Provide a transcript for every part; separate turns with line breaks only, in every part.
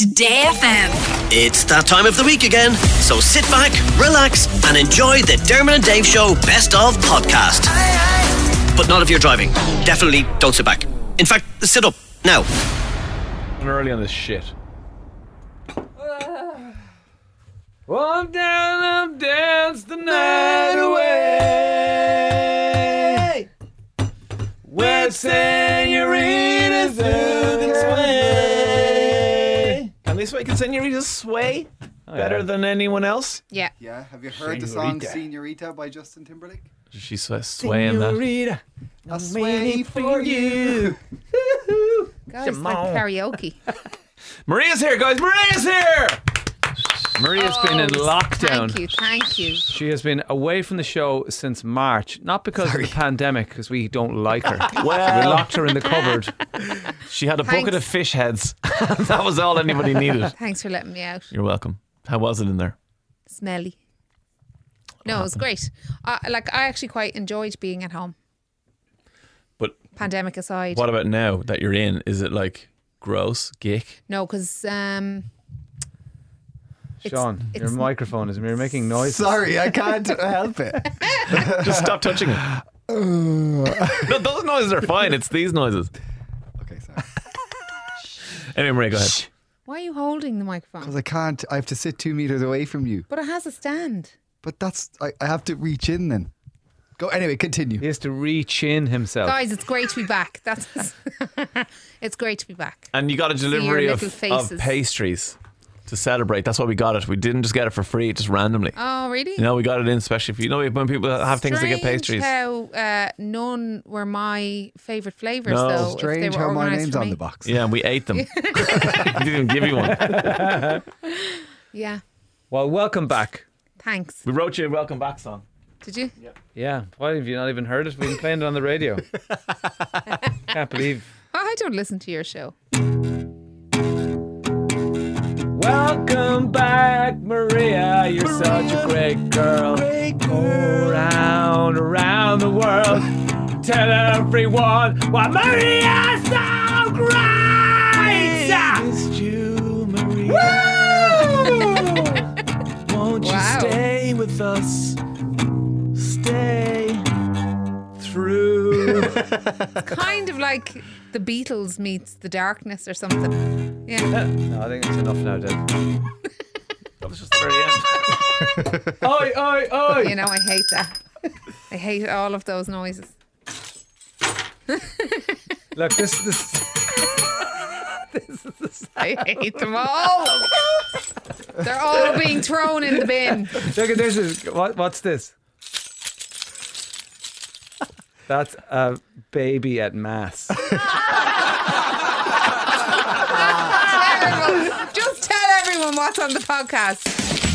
Today FM.
It's that time of the week again, so sit back, relax and enjoy the Dermot and Dave Show Best Of podcast. But not if you're driving. Definitely don't sit back. In fact, sit up now.
I'm early on this shit. Well, I'm down, I'm danced the night away with senoritas who can sway. Can they sway? Can senoritas sway better than anyone else?
Yeah.
Yeah, have you heard the song Senorita by Justin Timberlake?
She's swaying that.
I'll sway for you.
Guys, it's like karaoke.
Maria's here, guys. Maria's here. Maria's been in lockdown.
Thank you.
She has been away from the show since March, not because of the pandemic, because we don't like her. Well, we locked her in the cupboard. She had a bucket of fish heads. That was all anybody needed.
Thanks for letting me out.
You're welcome. How was it in there?
Smelly. No, it was great. I actually quite enjoyed being at home.
But
pandemic aside.
What about now that you're in? Is it like gross, gick?
No, because
Sean, your microphone is making noises.
Sorry, I can't help it.
Just stop touching it. No, those noises are fine. It's these noises.
Okay, sorry.
Anyway, Maria, go ahead.
Why are you holding the microphone?
Because I can't. I have to sit 2 meters away from you.
But it has a stand.
But I have to reach in then. Go. Anyway, continue.
He has to reach in himself.
Guys, it's great to be back. It's great to be back.
And you got a delivery of pastries to celebrate. That's why we got it. We didn't just get it for free, just randomly.
Oh, really?
You know, we got it in especially for, you know, when people have things to get pastries.
How none were my favourite flavours,
No.
though.
Strange how my name's on the box.
Yeah, and we ate them. We didn't even give you one.
Yeah.
Well, welcome back.
Thanks.
We wrote you a welcome back song.
Did you?
Yeah. Why have you not even heard it? We've been playing it on the radio. Can't believe.
I don't listen to your show.
Welcome back, Maria. You're such a great girl. Go around the world. Tell everyone why Maria's so great. Missed you, Maria. Won't you stay with us? Stay through.
It's kind of like the Beatles meets the Darkness or something. Yeah.
No, I think it's enough now, Dave. That was just the very end. Oi, oi, oi.
You know, I hate that. I hate all of those noises.
Look, this is
I hate them all. They're all being thrown in the bin.
Look at this. What's this? That's a baby at mass.
Terrible. Just tell everyone what's on the podcast.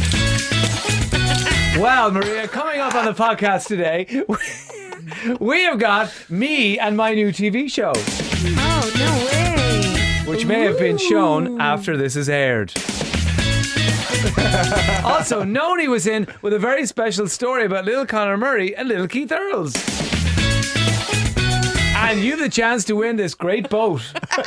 Well, Maria, coming up on the podcast today, we have got me and my new TV show.
Oh, no way.
Which may have been shown after this is aired. Also, Noni was in with a very special story about little Conor Murray and little Keith Earls. And you have the chance to win this great boat.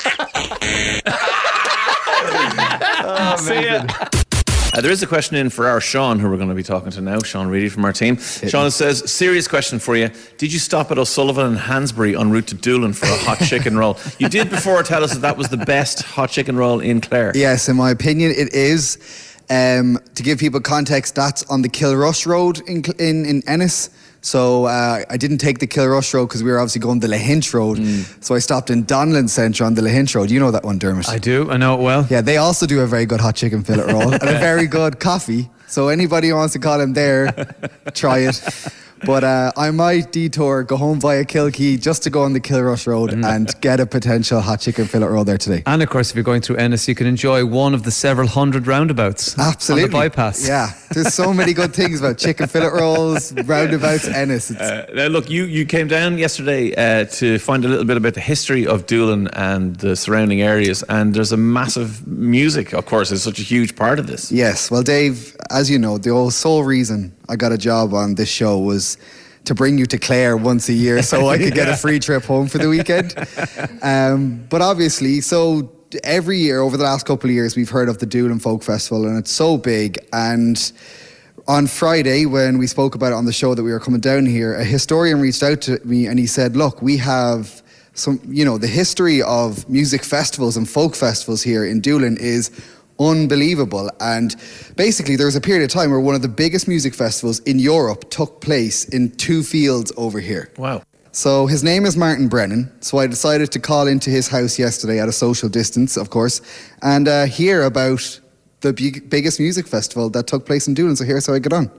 See ya.
There is a question in for our Sean, who we're going to be talking to now, Sean Reedy from our team. Sean says, serious question for you. Did you stop at O'Sullivan and Hansbury en route to Doolin for a hot chicken roll? You did before tell us that was the best hot chicken roll in Clare.
Yes, in my opinion, it is. To give people context, that's on the Kilrush Road in Ennis. So I didn't take the Kilrush Road because we were obviously going the Lahinch Road. So I stopped in Donlan Centre on the Lahinch Road. You know that one, Dermot?
I do. I know it well.
Yeah, they also do a very good hot chicken fillet roll and a very good coffee. So anybody who wants to call him there, try it. But I might detour, go home via Kilkee just to go on the Kilrush Road and get a potential hot chicken fillet roll there today.
And of course, if you're going through Ennis, you can enjoy one of the several hundred roundabouts.
Absolutely.
On the bypass.
Yeah, there's so many good things about chicken fillet rolls, roundabouts, Ennis.
Now look, you came down yesterday to find a little bit about the history of Doolin and the surrounding areas, and there's a massive music, of course, is such a huge part of this.
Yes, well, Dave, as you know, the whole sole reason I got a job on this show was to bring you to Clare once a year so I could get a free trip home for the weekend. But obviously, so every year over the last couple of years, we've heard of the Doolin Folk Festival, and it's so big. And on Friday, when we spoke about it on the show that we were coming down here, a historian reached out to me and he said, look, we have some, the history of music festivals and folk festivals here in Doolin is unbelievable. And basically there was a period of time where one of the biggest music festivals in Europe took place in 2 fields over here.
Wow.
So his name is Martin Brennan. So I decided to call into his house yesterday at a social distance, of course, and hear about the biggest music festival that took place in Doolin. So here's how I get on.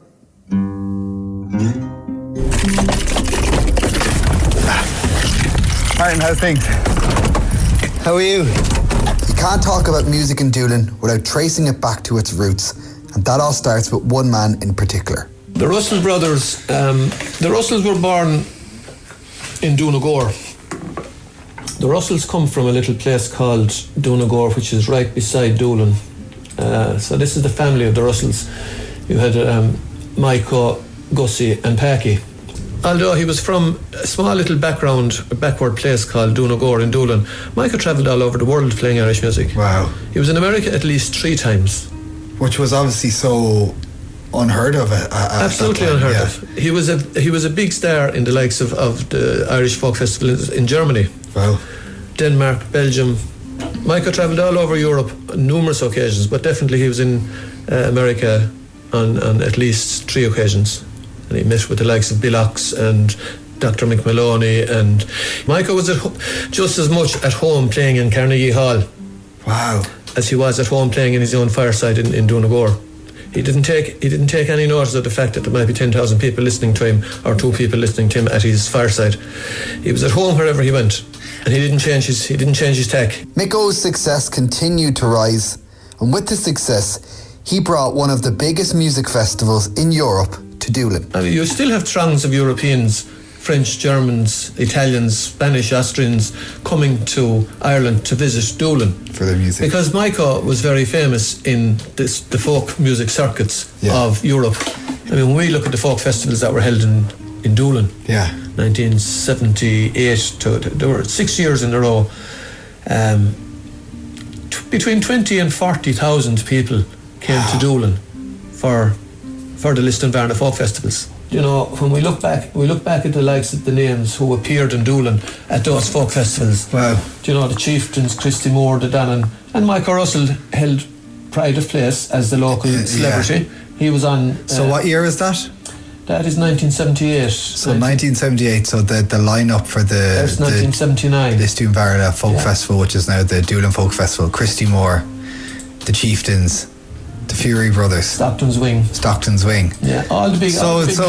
Martin, how's things? How are you? You can't talk about music in Doolin without tracing it back to its roots, and that all starts with one man in particular.
The Russell brothers, the Russells were born in Donegal. The Russells come from a little place called Donegal, which is right beside Doolin. So this is the family of the Russells. You had Micah, Gussie and Packy. Although he was from a small little backward place called Donegal in Doolin, Micah travelled all over the world playing Irish music.
Wow.
He was in America at least 3 times.
Which was obviously so unheard of.
Absolutely unheard of. He was a big star in the likes of the Irish folk festivals in Germany.
Wow.
Denmark, Belgium. Micah travelled all over Europe on numerous occasions, but definitely he was in America on at least 3 occasions. And he met with the likes of Bill Ox and Dr. McMaloney, and Micah was just as much at home playing in Carnegie Hall.
Wow.
As he was at home playing in his own fireside in Donegal. He didn't take any notice of the fact that there might be 10,000 people listening to him or 2 people listening to him at his fireside. He was at home wherever he went, and he didn't change his tack.
Micko's success continued to rise, and with this success, he brought one of the biggest music festivals in Europe to Doolin.
I mean, you still have throngs of Europeans, French, Germans, Italians, Spanish, Austrians coming to Ireland to visit Doolin
for their music,
because Micah was very famous in the folk music circuits of Europe. I mean, when we look at the folk festivals that were held in Doolin, 1978 there were 6 years in a row, between 20 and 40,000 people came to Doolin for the Liston-Varna folk festivals. When we look back at the likes of the names who appeared in Doolin at those folk festivals.
Wow.
The Chieftains, Christy Moore, the Dannon, and Micah Russell held pride of place as the local celebrity. He was on.
So what year is that?
That is 1978.
So 1978. So the lineup for
That's 1979.
Liston-Varna Folk Festival, which is now the Doolin Folk Festival. Christy Moore, the Chieftains, the Fury Brothers,
Stockton's Wing.
Yeah,
all the big.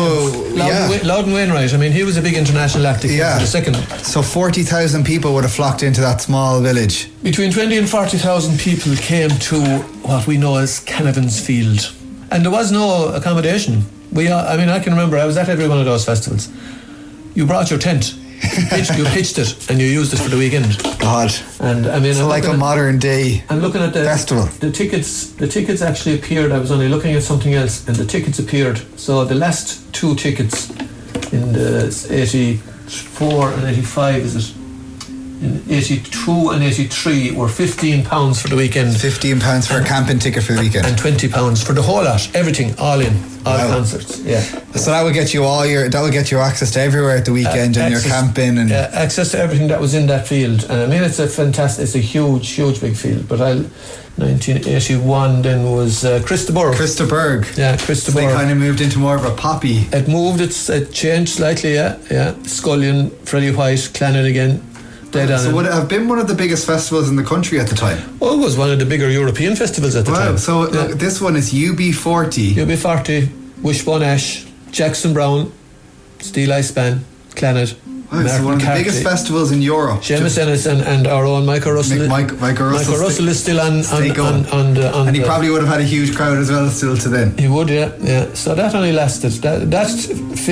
Loudon Wainwright. I mean, he was a big international act for the second.
So 40,000 people would have flocked into that small village.
Between 20 and 40,000 people came to what we know as Canavan's Field, and there was no accommodation. I can remember I was at every one of those festivals. You brought your tent. You pitched it and you used it for the weekend.
God.
And I mean,
so like a modern day
I'm looking at the
festival.
The tickets actually appeared. I was only looking at something else, and the tickets appeared. So the last 2 tickets in the 84 and 85, is it? In 82 and 83 were £15 for the weekend.
£15 for a camping ticket for the weekend.
And £20 for the whole lot. Everything, all in. All concerts,
So that would get you access to everywhere at the weekend, and your camping and
access to everything that was in that field. And I mean, it's a huge big field. But 1981 then was Christaburg. Yeah, Christaburg.
So they kind of moved into more of a poppy.
It changed slightly. Scullion, Freddie White, Clannad again.
So would it have been one of the biggest festivals in the country at the time?
Well, it was one of the bigger European festivals at the time.
So this one is UB40.
UB40, Wishbone Ash, Jackson Brown, Steel Ice Band, Clannad.
Wow, so one of the biggest festivals in Europe.
Seamus Ennis and our own Micah Russell.
Micah
Russell is still on
and he probably would have had a huge crowd as well still to then.
He would, yeah. So that only lasted. That's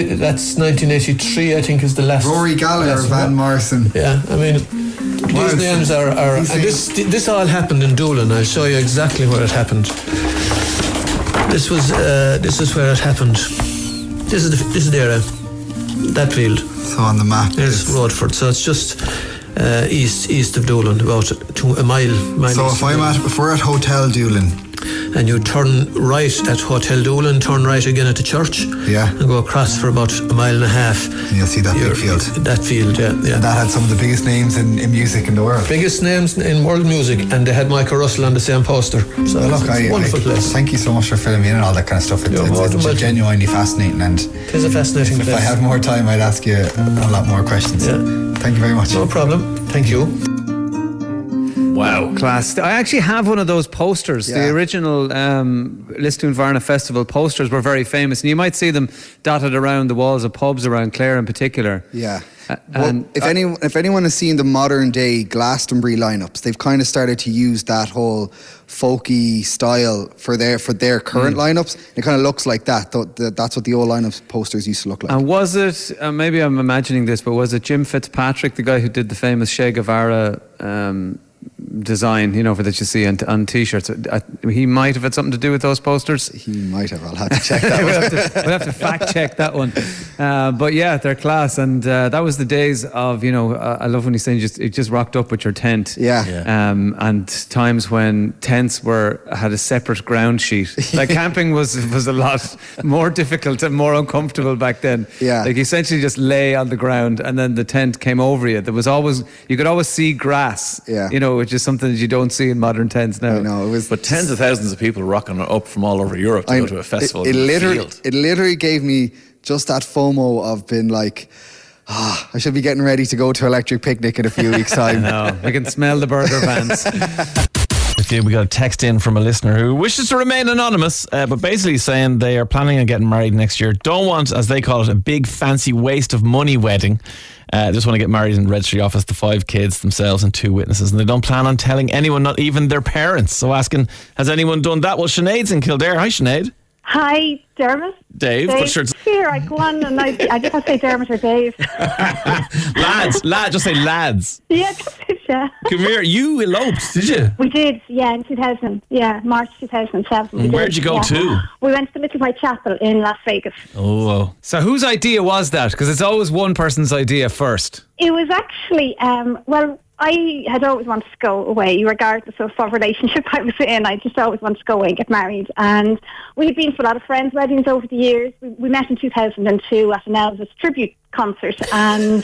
1983, I think, is the last.
Rory Gallagher, Van Morrison.
Yeah, I mean, these names are and this all happened in Doolin. I'll show you exactly where it happened. This is where it happened. This is the area, that field.
So on the map
there's Rodford. So it's just east of Doolin, about a mile.
So if we're at Hotel Doolin,
and you turn right at Hotel Doolin, turn right again at the church, and go across for about a mile and a half.
And you'll see that big field.
That field, yeah.
And that had some of the biggest names in music in the world.
Biggest names in world music, and they had Michael Russell on the same poster. So
look,
it's a wonderful place.
Thank you so much for filling me in and all that kind of stuff. It's genuinely fascinating, and
it is a fascinating place.
If I had more time, I'd ask you a lot more questions.
Yeah.
Thank you very much.
No problem. Thank you.
Wow. Class. I actually have one of those posters. The original Lisdoonvarna Festival posters were very famous, and you might see them dotted around the walls of pubs around Clare in particular.
Yeah. Well, if anyone has seen the modern day Glastonbury lineups, they've kind of started to use that whole folky style for their current lineups. It kind of looks like that. That's what the old lineups posters used to look like.
And was it, maybe I'm imagining this, but was it Jim Fitzpatrick, the guy who did the famous Che Guevara design, for that you see on t-shirts? He might have had something to do with those posters.
He might have. I'll have to check that one.
We'll have to fact check that one. But yeah, they're class, and that was the days of I love when you say you just rocked up with your tent. And times when tents had a separate ground sheet. Like camping was a lot more difficult and more uncomfortable back then. Like you essentially just lay on the ground, and then the tent came over you. You could always see grass. Which is something that you don't see in modern tents now.
I know,
but tens of thousands of people rocking up from all over Europe to go to a festival.
It literally gave me just that FOMO of being like, I should be getting ready to go to Electric Picnic in a few weeks' time.
I know. I can smell the burger vans.
Okay, we got a text in from a listener who wishes to remain anonymous, but basically saying they are planning on getting married next year. Don't want, as they call it, a big fancy waste of money wedding. Just want to get married in the registry office, the 5 kids themselves and 2 witnesses, and they don't plan on telling anyone, not even their parents. So asking, has anyone done that? Well, Sinead's in Kildare. Hi, Sinead.
Hi, Dermot.
Dave.
Here, I go on and I just have to say Dermot or Dave.
Lads, just say lads.
Yeah, that's it, yeah.
Come here, you eloped, did you?
We did, in 2000. Yeah, March 2007.
Where'd you go to?
We went to the Little White Chapel in Las Vegas.
Oh.
So whose idea was that? Because it's always one person's idea first.
It was actually, I had always wanted to go away, regardless of what relationship I was in. I just always wanted to go away and get married. And we had been to a lot of friends' weddings over the years. We met in 2002 at an Elvis tribute concert. And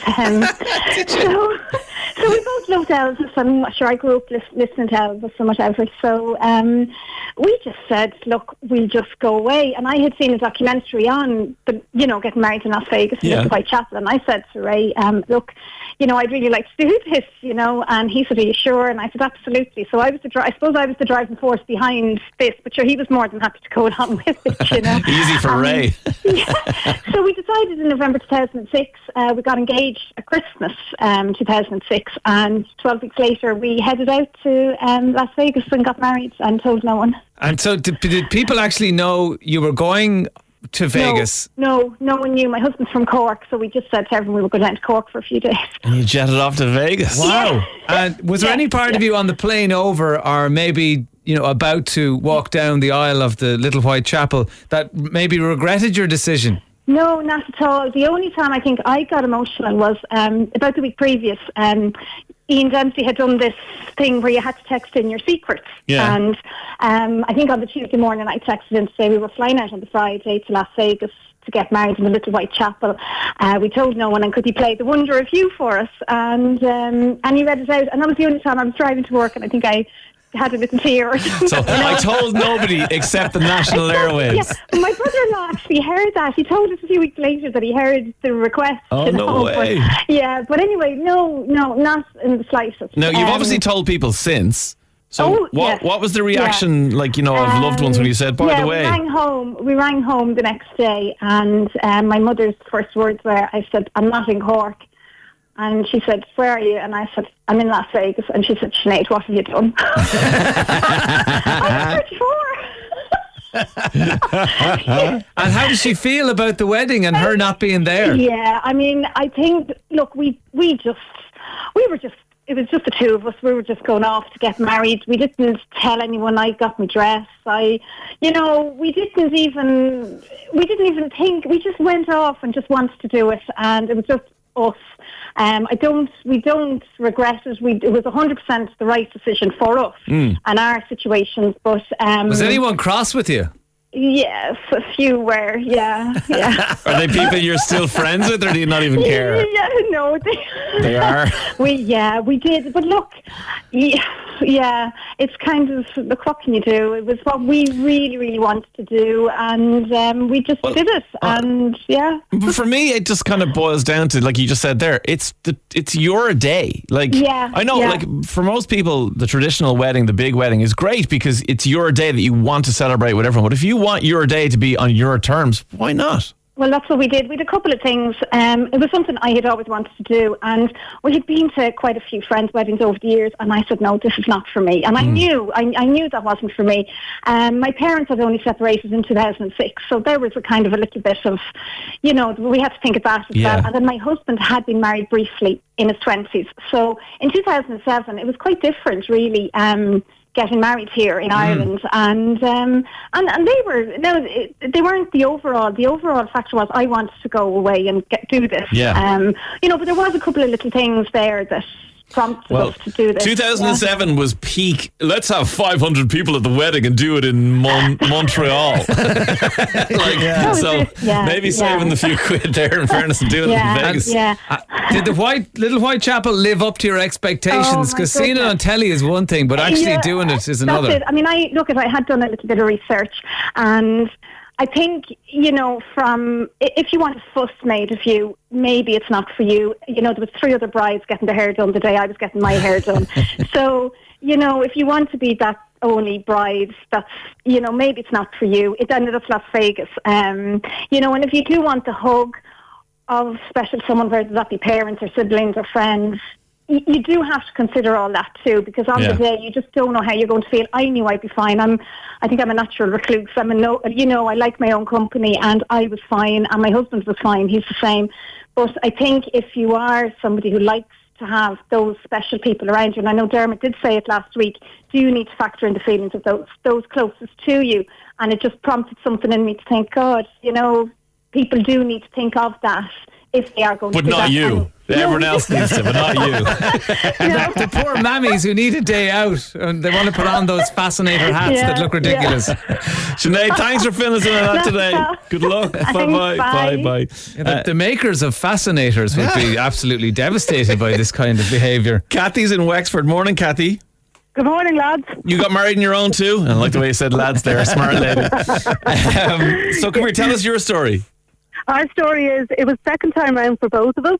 so we both loved Elvis. I'm sure I grew up listening to Elvis, so much Elvis. So we just said, look, we'll just go away. And I had seen a documentary on, getting married in Las Vegas in the Whitechapel. And I said to Ray, look, I'd really like to do this, and he said, are you sure? And I said, absolutely. So I suppose I was the driving force behind this, but sure, he was more than happy to go along with it,
Easy for Ray.
So we decided in November 2006, we got engaged at Christmas 2006, and 12 weeks later we headed out to Las Vegas and got married and told no one.
And so did people actually know you were going to Vegas?
No one knew. My husband's from Cork, so we just said to everyone we were going down to Cork for a few days.
And you jetted off to Vegas.
Wow. And was there any part of you on the plane over, or maybe about to walk down the aisle of the Little White Chapel, that maybe regretted your decision?
No, not at all. The only time I think I got emotional was about the week previous. Ian Dempsey had done this thing where you had to text in your secrets.
Yeah.
And I think on the Tuesday morning I texted in to say we were flying out on the Friday to Las Vegas to get married in the Little White Chapel. We told no one, and could he play The Wonder of You for us? And he read it out. And that was the only time I was driving to work, and I think I had a little tear or something.
So I told nobody except the national airwaves.
Yeah, my brother-in-law actually heard that. He told us a few weeks later that he heard the request.
Oh, no way.
But anyway, no, not in the slightest.
Now, you've obviously told people since. So what was the reaction of loved ones when you said, by the way?
We rang home the next day, and my mother's first words were, I said, I'm not in Cork. And she said, where are you? And I said, I'm in Las Vegas. And she said, Sinead, what have you done? I'm 34.
And how does she feel about the wedding and her not being there?
Yeah, I mean, I think, look, it was just the two of us. We were just going off to get married. We didn't tell anyone. I got my dress. We didn't even think. We just went off and just wanted to do it. And it was just us. We don't regret it. It was 100% the right decision for us and our situations. But
was anyone cross with you?
Yes, a few were. Yeah.
Are they people you're still friends with, or do you not even care?
Yeah, no,
they are.
We did. But look, yeah, it's kind of, look, what can you do? It was what we really, really wanted to do, and we just did it. And yeah.
But for me, it just kind of boils down to, like you just said there, it's your day. Like, I know, like for most people, the traditional wedding, the big wedding, is great because it's your day that you want to celebrate with everyone. But if you want your day to be on your terms, why not?
Well, that's what we did. We did a couple of things. It was something I had always wanted to do, and we had been to quite a few friends' weddings over the years, and I said, no, this is not for me. And I knew that wasn't for me. My parents had only separated in 2006, so there was a kind of a little bit of, we had to think about it as well. And then my husband had been married briefly in his 20s. So in 2007, it was quite different, really, getting married here in Ireland, and they weren't the overall. The overall factor was I wanted to go away and do this. But there was a couple of little things there that prompted us to do this.
2007 was peak. Let's have 500 people at the wedding and do it in Montreal. Maybe saving the few quid there, in fairness, and doing it in Vegas.
Did the Little White Chapel live up to your expectations? Because seeing it on telly is one thing, but actually doing it is another.
That's it. I mean, I had done a little bit of research, and I think, if you want a fuss made of you, maybe it's not for you. There was 3 other brides getting their hair done the day I was getting my hair done. So, if you want to be that only bride, that's, maybe it's not for you. It ended up Las Vegas. And if you do want the hug of special someone, whether that be parents or siblings or friends, you do have to consider all that too, because on the day you just don't know how you're going to feel. I knew I'd be fine. I think I'm a natural recluse. I like my own company, and I was fine, and my husband was fine. He's the same. But I think if you are somebody who likes to have those special people around you, and I know Dermot did say it last week, do you need to factor in the feelings of those closest to you? And it just prompted something in me to think, God, people do need to think of that if they are going to do that.
But not you. Everyone else needs to, but not you.
The poor mammies who need a day out and they want to put on those fascinator hats that look ridiculous.
Sinead, thanks for filling us in on that today. Good luck. Bye.
The makers of fascinators would be absolutely devastated by this kind of behaviour.
Kathy's in Wexford. Morning, Kathy.
Good morning, lads.
You got married on your own too? I like the way you said lads there. Smart lady. So come here, tell us your story.
Our story is, it was second time round for both of us.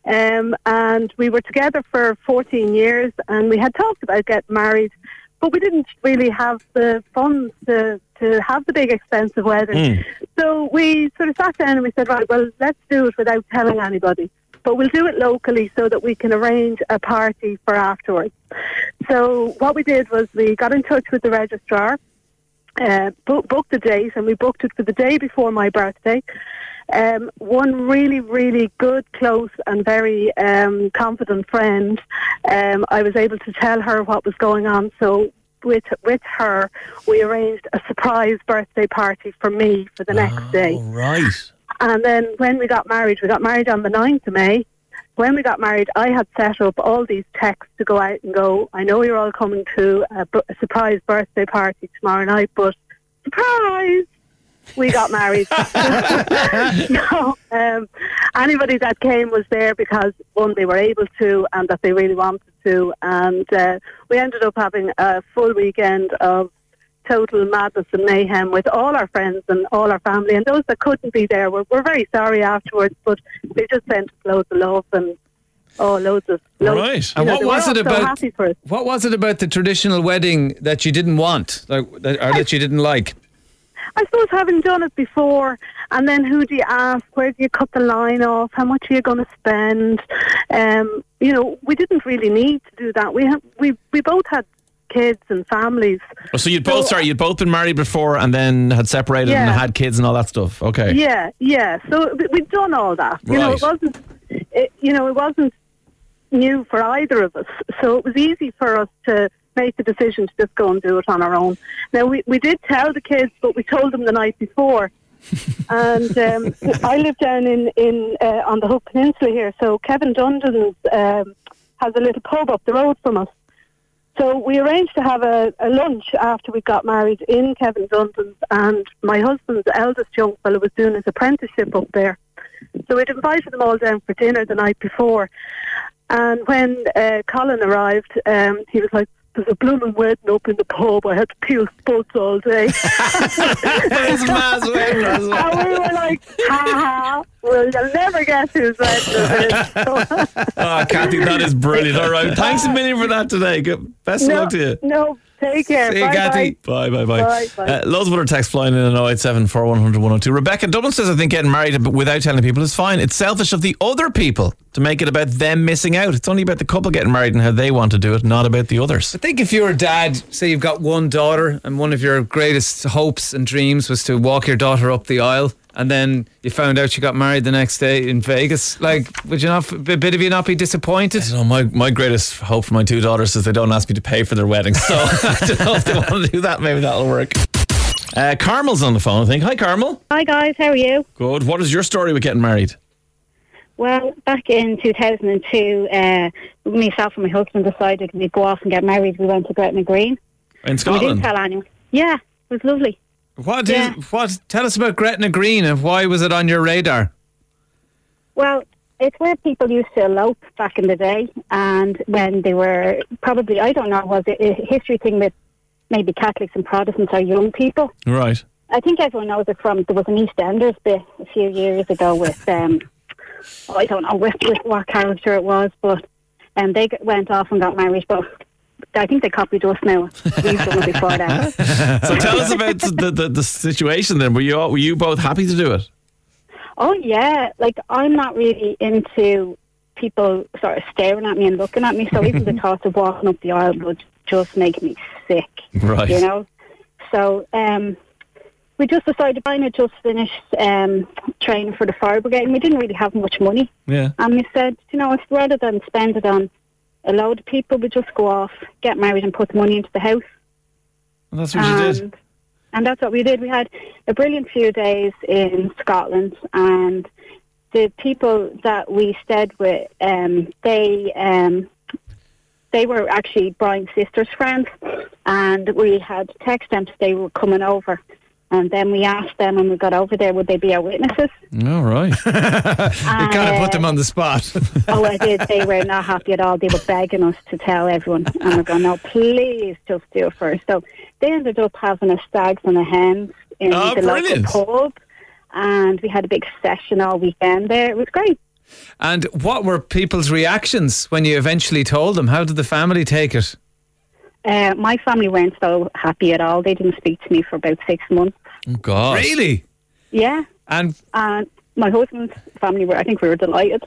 And we were together for 14 years, and we had talked about getting married, but we didn't really have the funds to have the big expensive wedding. So we sort of sat down and we said, right, well, let's do it without telling anybody, but we'll do it locally so that we can arrange a party for afterwards. So what we did was we got in touch with the registrar, booked the date, and we booked it for the day before my birthday. One really, really good, close and very confident friend, I was able to tell her what was going on. So with her, we arranged a surprise birthday party for me for the next day.
Right.
And then when we got married on the 9th of May. When we got married, I had set up all these texts to go out and go, I know you're all coming to a surprise birthday party tomorrow night, but surprise! We got married. No, anybody that came was there because, one, they were able to and that they really wanted to. And we ended up having a full weekend of total madness and mayhem with all our friends and all our family. And those that couldn't be there were very sorry afterwards, but they just sent us loads of love and loads of
right.
And what was it about? What was it about the traditional wedding that you didn't want, that you didn't like?
I suppose having done it before, and then who do you ask? Where do you cut the line off? How much are you going to spend? We didn't really need to do that. We both had kids and families.
Oh, so you'd both been married before and then had separated and had kids and all that stuff. Okay.
Yeah. So we'd done all that.
Right.
It wasn't new for either of us. So it was easy for us to make the decision to just go and do it on our own. Now, we did tell the kids, but we told them the night before And I live down in on the Hook Peninsula here. So Kevin Dundon's has a little pub up the road from us. So we arranged to have a lunch after we got married in Kevin Dundon's, and my husband's eldest young fellow was doing his apprenticeship up there. So we'd invited them all down for dinner the night before. And when Colin arrived, he was like, "There's a blooming wedding up in the pub. I had to peel spuds all day." And we were like, "Ha ha! Well, you'll never guess who's wedding it is."
Oh, Kathy, that is brilliant. All right, thanks a million for that today. Best of luck to you.
No, take care.
See you, Kathy. Bye. Loads of other texts flying in on 087 400 102. Rebecca Dublin says, "I think getting married without telling people is fine. It's selfish of the other people to make it about them missing out. It's only about the couple getting married and how they want to do it, not about the others."
I think if you're a dad, say you've got one daughter and one of your greatest hopes and dreams was to walk your daughter up the aisle, and then you found out she got married the next day in Vegas, like, would you not, a bit of you not be disappointed?
I don't know, my greatest hope for my two daughters is they don't ask me to pay for their wedding, so I don't know if they want to do that. Maybe that'll work. Carmel's on the phone, I think. Hi, Carmel.
Hi guys, how are you?
Good. What is your story with getting married?
Well, back in 2002, myself and my husband decided we'd go off and get married. We went to Gretna Green.
In Scotland?
We didn't tell anyone. Yeah, it was lovely.
Tell us about Gretna Green and why was it on your radar?
Well, it's where people used to elope back in the day, and when they were probably, I don't know, was it a history thing with maybe Catholics and Protestants or young people?
Right.
I think everyone knows it from, there was an EastEnders bit a few years ago with, I don't know with what character it was, but they went off and got married, but I think they copied us now. We've done it before that.
So tell us about the situation then. Were you both happy to do it?
Oh yeah, like I'm not really into people sort of staring at me and looking at me, so even the thought of walking up the aisle would just make me sick.
Right.
You know? So we just decided, I had just finished training for the fire brigade, and we didn't really have much money.
Yeah.
And we said, rather than spend it on a load of people, we just go off, get married and put the money into the house.
And that's what you did.
And that's what we did. We had a brilliant few days in Scotland, and the people that we stayed with, they were actually Brian's sister's friends, and we had text them to say they were coming over. And then we asked them when we got over there, would they be our witnesses?
All right.
You kind of put them on the spot.
Oh, I did. They were not happy at all. They were begging us to tell everyone. And we're going, no, please just do it first. So they ended up having a stags and a hens in the local pub. And we had a big session all weekend there. It was great.
And what were people's reactions when you eventually told them? How did the family take it?
My family weren't so happy at all. They didn't speak to me for about 6 months.
Oh, God.
Really?
Yeah.
And
my husband's family we were delighted.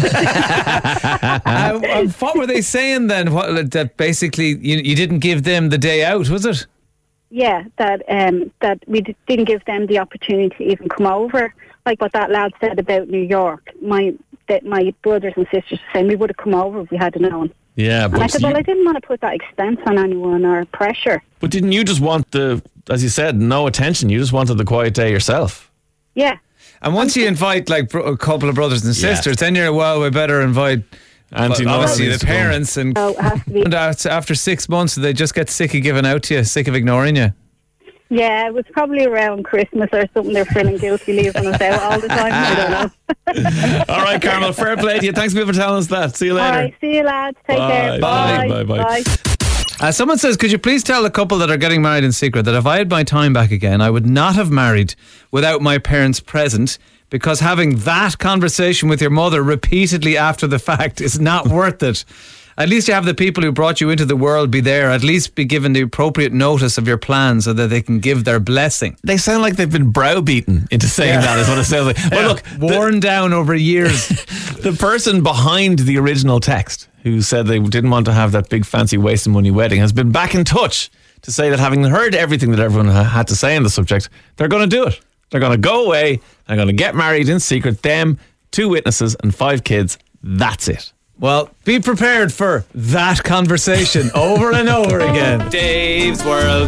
What were they saying then? That basically you didn't give them the day out, was it?
Yeah, that we didn't give them the opportunity to even come over. Like what that lad said about New York. My brothers and sisters were saying we would have come over if we had known.
Yeah, but
and I said, I didn't want to put that expense on anyone or pressure.
But didn't you just want as you said, no attention? You just wanted the quiet day yourself.
Yeah.
And once you invite like a couple of brothers and sisters, then you're, we better invite obviously the parents. And after 6 months, they just get sick of giving out to you, sick of ignoring you.
Yeah, it was probably around Christmas or something. They're feeling guilty leaving us out all the time. I don't know.
All right, Carmel, fair play to you. Thanks for telling us that. See you later.
All right, see you lads. Take care.
Bye. Bye.
Someone says, could you please tell the couple that are getting married in secret that if I had my time back again, I would not have married without my parents present, because having that conversation with your mother repeatedly after the fact is not worth it. At least you have the people who brought you into the world be there. At least be given the appropriate notice of your plans so that they can give their blessing.
They sound like they've been browbeaten into saying that is what it sounds like. Well, look,
worn down over years.
The person behind the original text who said they didn't want to have that big fancy waste of money wedding has been back in touch to say that having heard everything that everyone had to say on the subject, they're going to do it. They're going to go away. They're going to get married in secret. Them, 2 witnesses and 5 kids. That's it.
Well, be prepared for that conversation over and over again.
Dave's World.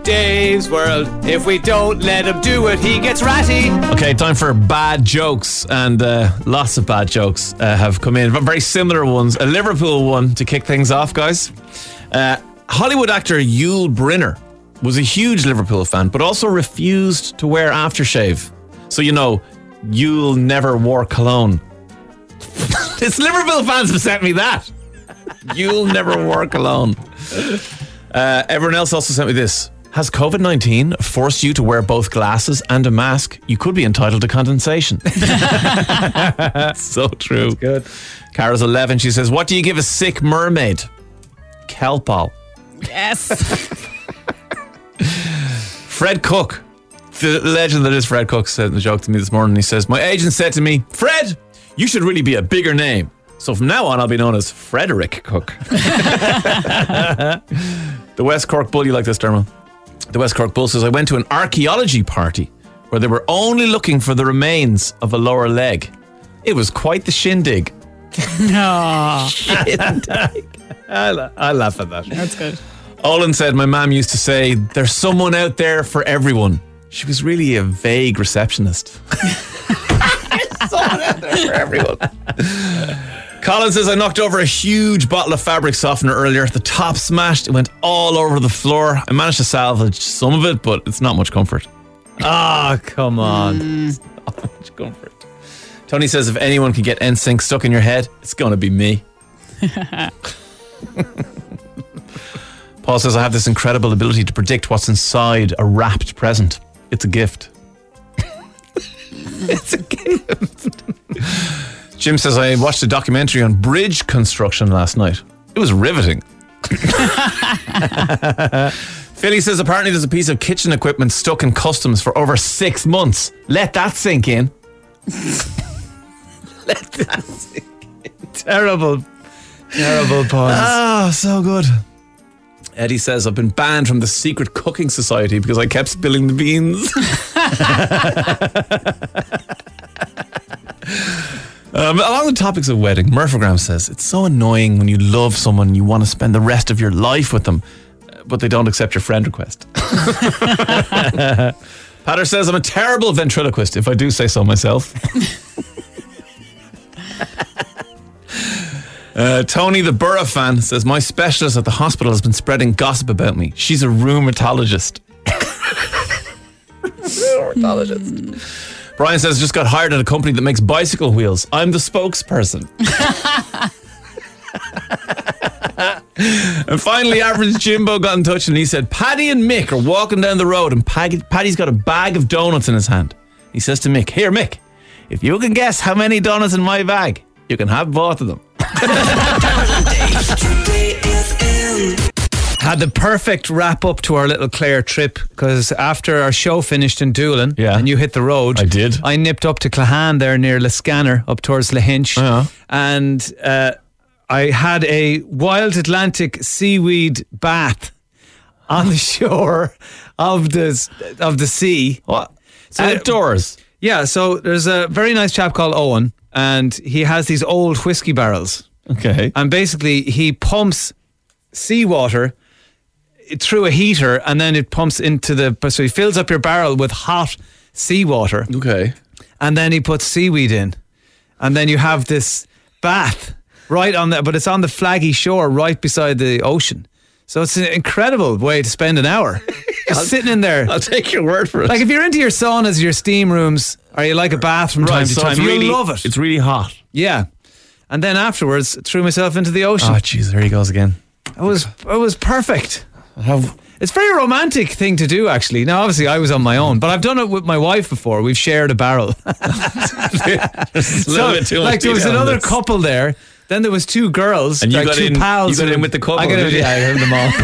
Dave's World. If we don't let him do it, he gets ratty.
Okay, time for bad jokes, and lots of bad jokes have come in. Very similar ones. A Liverpool one to kick things off, guys. Hollywood actor Yul Brynner was a huge Liverpool fan, but also refused to wear aftershave. So, you know, Yul never wore cologne. It's Liverpool fans have sent me that. Yul never wore cologne. Everyone else also sent me this. Has COVID-19 forced you to wear both glasses and a mask? You could be entitled to condensation. So true.
That's good.
Cara's 11. She says, what do you give a sick mermaid? Kelpal.
Yes.
Fred Cook, the legend that is Fred Cook, said the joke to me this morning. He says, my agent said to me, Fred, you should really be a bigger name. So from now on, I'll be known as Frederick Cook. The West Cork Bull, you like this, Dermot? The West Cork Bull says, I went to an archaeology party where they were only looking for the remains of a lower leg. It was quite the shindig.
No.
Shindig. I laugh at that.
That's good.
Olin said, my mum used to say, there's someone out there for everyone. She was really a vague receptionist. There's someone out there for everyone. Colin says, I knocked over a huge bottle of fabric softener earlier. The top smashed. It went all over the floor. I managed to salvage some of it, but it's not much comfort.
Ah, come on.
It's not much comfort. Tony says, if anyone can get NSYNC stuck in your head, it's going to be me. Paul says, I have this incredible ability to predict what's inside a wrapped present. It's a gift. It's a gift. Jim says, I watched a documentary on bridge construction last night. It was riveting. Philly says, apparently there's a piece of kitchen equipment stuck in customs for over 6 months. Let that sink in. Let that sink in.
Terrible pause.
Oh, so good. Eddie says, I've been banned from the secret cooking society because I kept spilling the beans. Along the topics of wedding, Murphagram says, it's so annoying when you love someone and you want to spend the rest of your life with them, but they don't accept your friend request. Patter says, I'm a terrible ventriloquist, if I do say so myself. Tony, the Borough fan, says, my specialist at the hospital has been spreading gossip about me. She's a rheumatologist. Rheumatologist. Brian says, just got hired at a company that makes bicycle wheels. I'm the spokesperson. And finally, Average Jimbo got in touch and he said, Paddy and Mick are walking down the road and Paddy's got a bag of donuts in his hand. He says to Mick, here Mick, if you can guess how many donuts in my bag, you can have both of them.
Had the perfect wrap up to our little Clare trip, because after our show finished in Doolin and you hit the road,
I did.
I nipped up to Clahan there near Liscannor up towards Lahinch, and I had a wild Atlantic seaweed bath on the shore of the sea.
What? So outdoors?
Yeah, so there's a very nice chap called Owen, and he has these old whiskey barrels.
Okay.
And basically he pumps seawater through a heater, and then it pumps into so he fills up your barrel with hot seawater.
Okay.
And then he puts seaweed in. And then you have this bath right on but it's on the flaggy shore right beside the ocean. So it's an incredible way to spend an hour. Just sitting in there.
I'll take your word for it.
Like if you're into your saunas, your steam rooms, or you like a bath from time to time, you'll love it.
It's really hot.
Yeah. And then afterwards, threw myself into the ocean.
Oh, jeez, there he goes again.
It was perfect. It's a very romantic thing to do, actually. Now, obviously, I was on my own, but I've done it with my wife before. We've shared a barrel.
There was
another couple there. Then there was two girls,
and you got
two pals.
You got in with the couple.
I heard them all.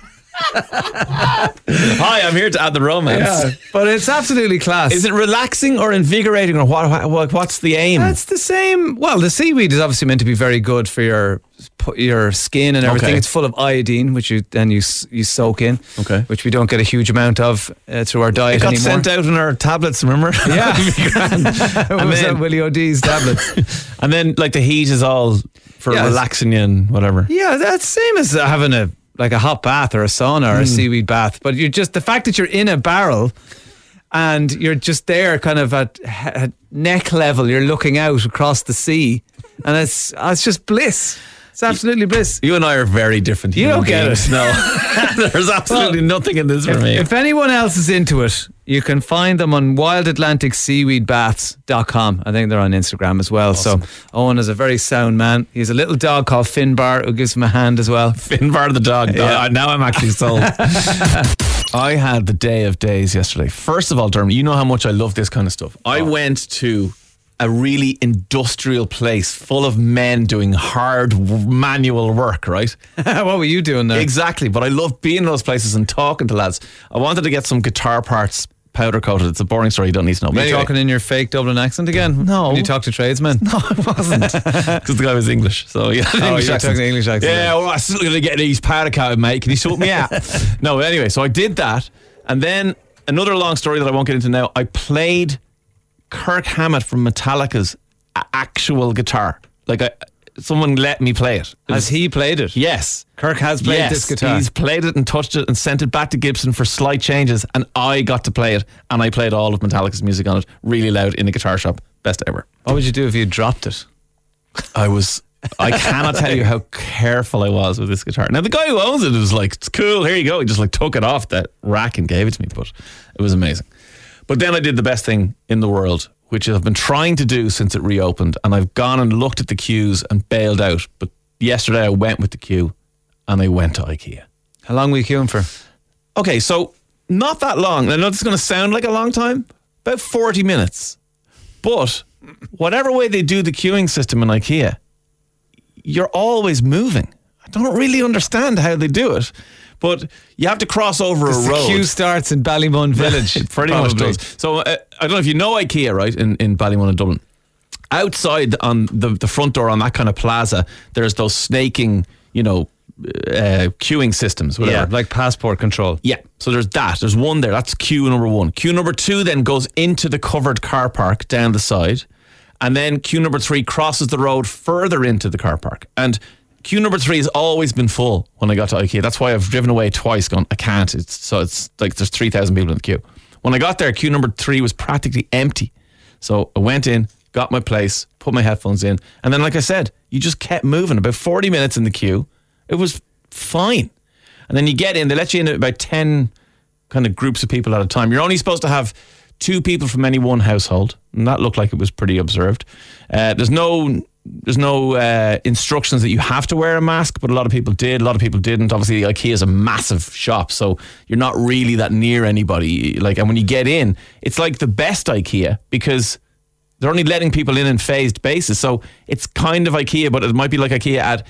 Hi, I'm here to add the romance.
Yeah, but it's absolutely class.
Is it relaxing or invigorating, or what's the aim?
It's the same. Well, the seaweed is obviously meant to be very good for your skin and everything. Okay. It's full of iodine, which you soak in.
Okay.
Which we don't get a huge amount of through our diet anymore.
It got sent out in our tablets, remember?
Yeah. It was Willie O'D's tablets.
And then, like, the heat is all for relaxing you and whatever.
Yeah, that's the same as having a like a hot bath or a sauna or a seaweed bath, but you're just, the fact that you're in a barrel and you're just there kind of at neck level, you're looking out across the sea, and it's just bliss. It's absolutely bliss.
You and I are very different.
You don't get it.
No. There's absolutely nothing in this for me.
If anyone else is into it, you can find them on wildatlanticseaweedbaths.com. I think they're on Instagram as well. Awesome. So Owen is a very sound man. He has a little dog called Finbar who gives him a hand as well.
Finbar the dog. Yeah. Now I'm actually sold. I had the day of days yesterday. First of all, Dermot, you know how much I love this kind of stuff. I went to a really industrial place full of men doing hard manual work, right?
What were you doing there?
Exactly, but I love being in those places and talking to lads. I wanted to get some guitar parts powder coated. It's a boring story, you don't need to know.
Were you talking in your fake Dublin accent again?
No.
Did you talk to tradesmen?
No, I wasn't. Because the guy was English. So yeah,
English accent. Talking English accent.
Yeah, well, I'm still going to get these powder coated, mate. Can you sort me out? No, anyway, so I did that. And then another long story that I won't get into now. I played Kirk Hammett from Metallica's actual guitar. Like someone let me play it.
Has he played it?
Yes.
Kirk has played this guitar.
He's played it and touched it and sent it back to Gibson for slight changes, and I got to play it, and I played all of Metallica's music on it really loud in a guitar shop. Best ever.
What would you do if you dropped it?
I cannot tell you how careful I was with this guitar. Now the guy who owns it was like, it's cool, here you go. He just like took it off that rack and gave it to me, but it was amazing. But then I did the best thing in the world, which I've been trying to do since it reopened, and I've gone and looked at the queues and bailed out. But yesterday I went with the queue and I went to IKEA.
How long were you queuing for?
Okay, so not that long. I know this is going to sound like a long time. About 40 minutes. But whatever way they do the queuing system in IKEA, you're always moving. I don't really understand how they do it. But you have to cross over a road.
The queue starts in Ballymun Village.
It pretty much does. So I don't know if you know IKEA, right, in Ballymun in Dublin. Outside on the front door on that kind of plaza, there's those snaking, queuing systems, whatever.
Yeah, like passport control.
Yeah, so there's that. There's one there. That's queue number one. Queue number two then goes into the covered car park down the side. And then queue number three crosses the road further into the car park. And queue number three has always been full when I got to IKEA. That's why I've driven away twice gone, I can't. It's like there's 3,000 people in the queue. When I got there, queue number three was practically empty. So I went in, got my place, put my headphones in. And then, like I said, you just kept moving. About 40 minutes in the queue. It was fine. And then you get in, they let you in about 10 kind of groups of people at a time. You're only supposed to have 2 people from any one household. And that looked like it was pretty observed. There's no instructions that you have to wear a mask, but a lot of people did, a lot of people didn't. Obviously, IKEA is a massive shop, so you're not really that near anybody. And when you get in, it's like the best IKEA because they're only letting people in phased basis. So it's kind of IKEA, but it might be like IKEA at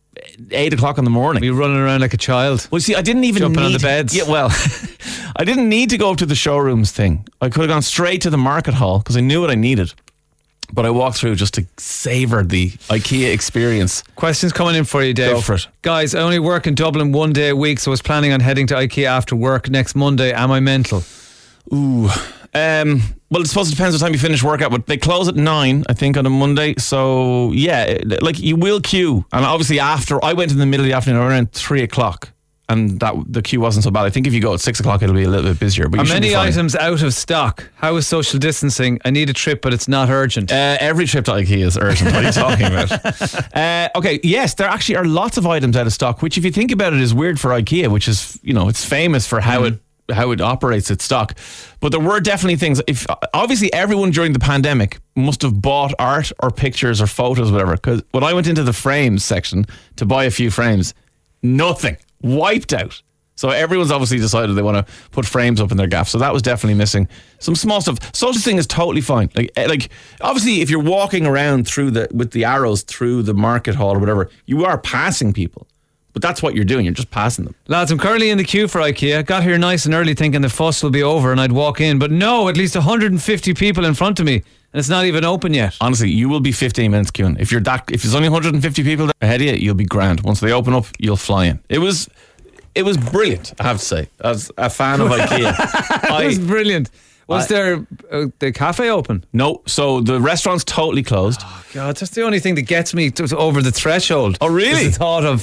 8 o'clock in the morning.
You're running around like a child.
Well, see, I didn't even
jumping
need
on the beds.
Yeah, well, I didn't need to go up to the showrooms thing. I could have gone straight to the market hall because I knew what I needed. But I walked through just to savour the IKEA experience.
Questions coming in for you, Dave.
Go for it.
Guys, I only work in Dublin one day a week, so I was planning on heading to IKEA after work next Monday. Am I mental?
Ooh. Well, it's supposed to depend on the time you finish work out, but they close at 9, I think, on a Monday. So, yeah, like you will queue. And obviously after, I went in the middle of the afternoon around 3 o'clock. And the queue wasn't so bad. I think if you go at 6 o'clock, it'll be a little bit busier. But
are many items out of stock? How is social distancing? I need a trip, but it's not urgent.
Every trip to IKEA is urgent. What are you talking about? Okay, yes, there actually are lots of items out of stock, which if you think about it is weird for IKEA, which is, it's famous for how it operates its stock. But there were definitely things. Obviously everyone during the pandemic must have bought art or pictures or photos, whatever. Because when I went into the frames section to buy a few frames, nothing. Wiped out. So everyone's obviously decided they want to put frames up in their gaff. So that was definitely missing. Some small stuff. Social thing is totally fine. Like obviously if you're walking around with the arrows through the market hall or whatever, you are passing people. But that's what you're doing. You're just passing them.
Lads, I'm currently in the queue for IKEA. Got here nice and early thinking the fuss will be over and I'd walk in. But no, at least 150 people in front of me. And it's not even open yet.
Honestly, you will be 15 minutes queuing. If there's only 150 people ahead of you, you'll be grand. Once they open up, you'll fly in. It was brilliant, I have to say. As a fan of IKEA.
It was brilliant. Was there the cafe open?
No, so the restaurant's totally closed.
Oh God, that's the only thing that gets me over the threshold.
Oh really?
The thought of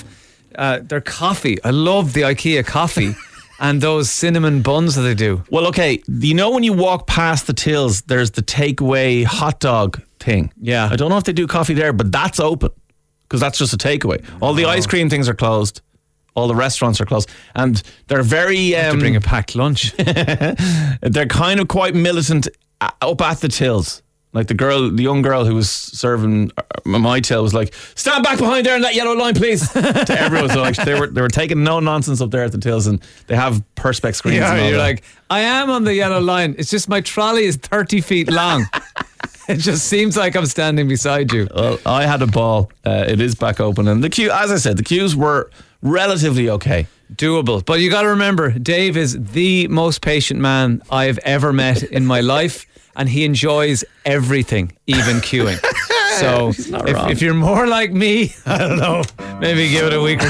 their coffee. I love the IKEA coffee and those cinnamon buns that they do.
Well, okay, you know when you walk past the tills, there's the takeaway hot dog thing.
Yeah.
I don't know if they do coffee there, but that's open because that's just a takeaway. All the ice cream things are closed. All the restaurants are closed, and they're very.
To bring a packed lunch.
They're kind of quite militant up at the tills. Like the young girl who was serving my till was like, "Stand back behind there in that yellow line, please." To everyone, so like they were taking no nonsense up there at the tills, and they have perspex screens.
Yeah,
and all
you're
that.
like, I am on the yellow line. It's just my trolley is 30 feet long. It just seems like I'm standing beside you.
Well, I had a ball. It is back open, and the queue, as I said, the queues were relatively okay.
Doable. But you got to remember, Dave is the most patient man I've ever met in my life, and he enjoys everything, even queuing. So if you're more like me, I don't know, maybe give it a week or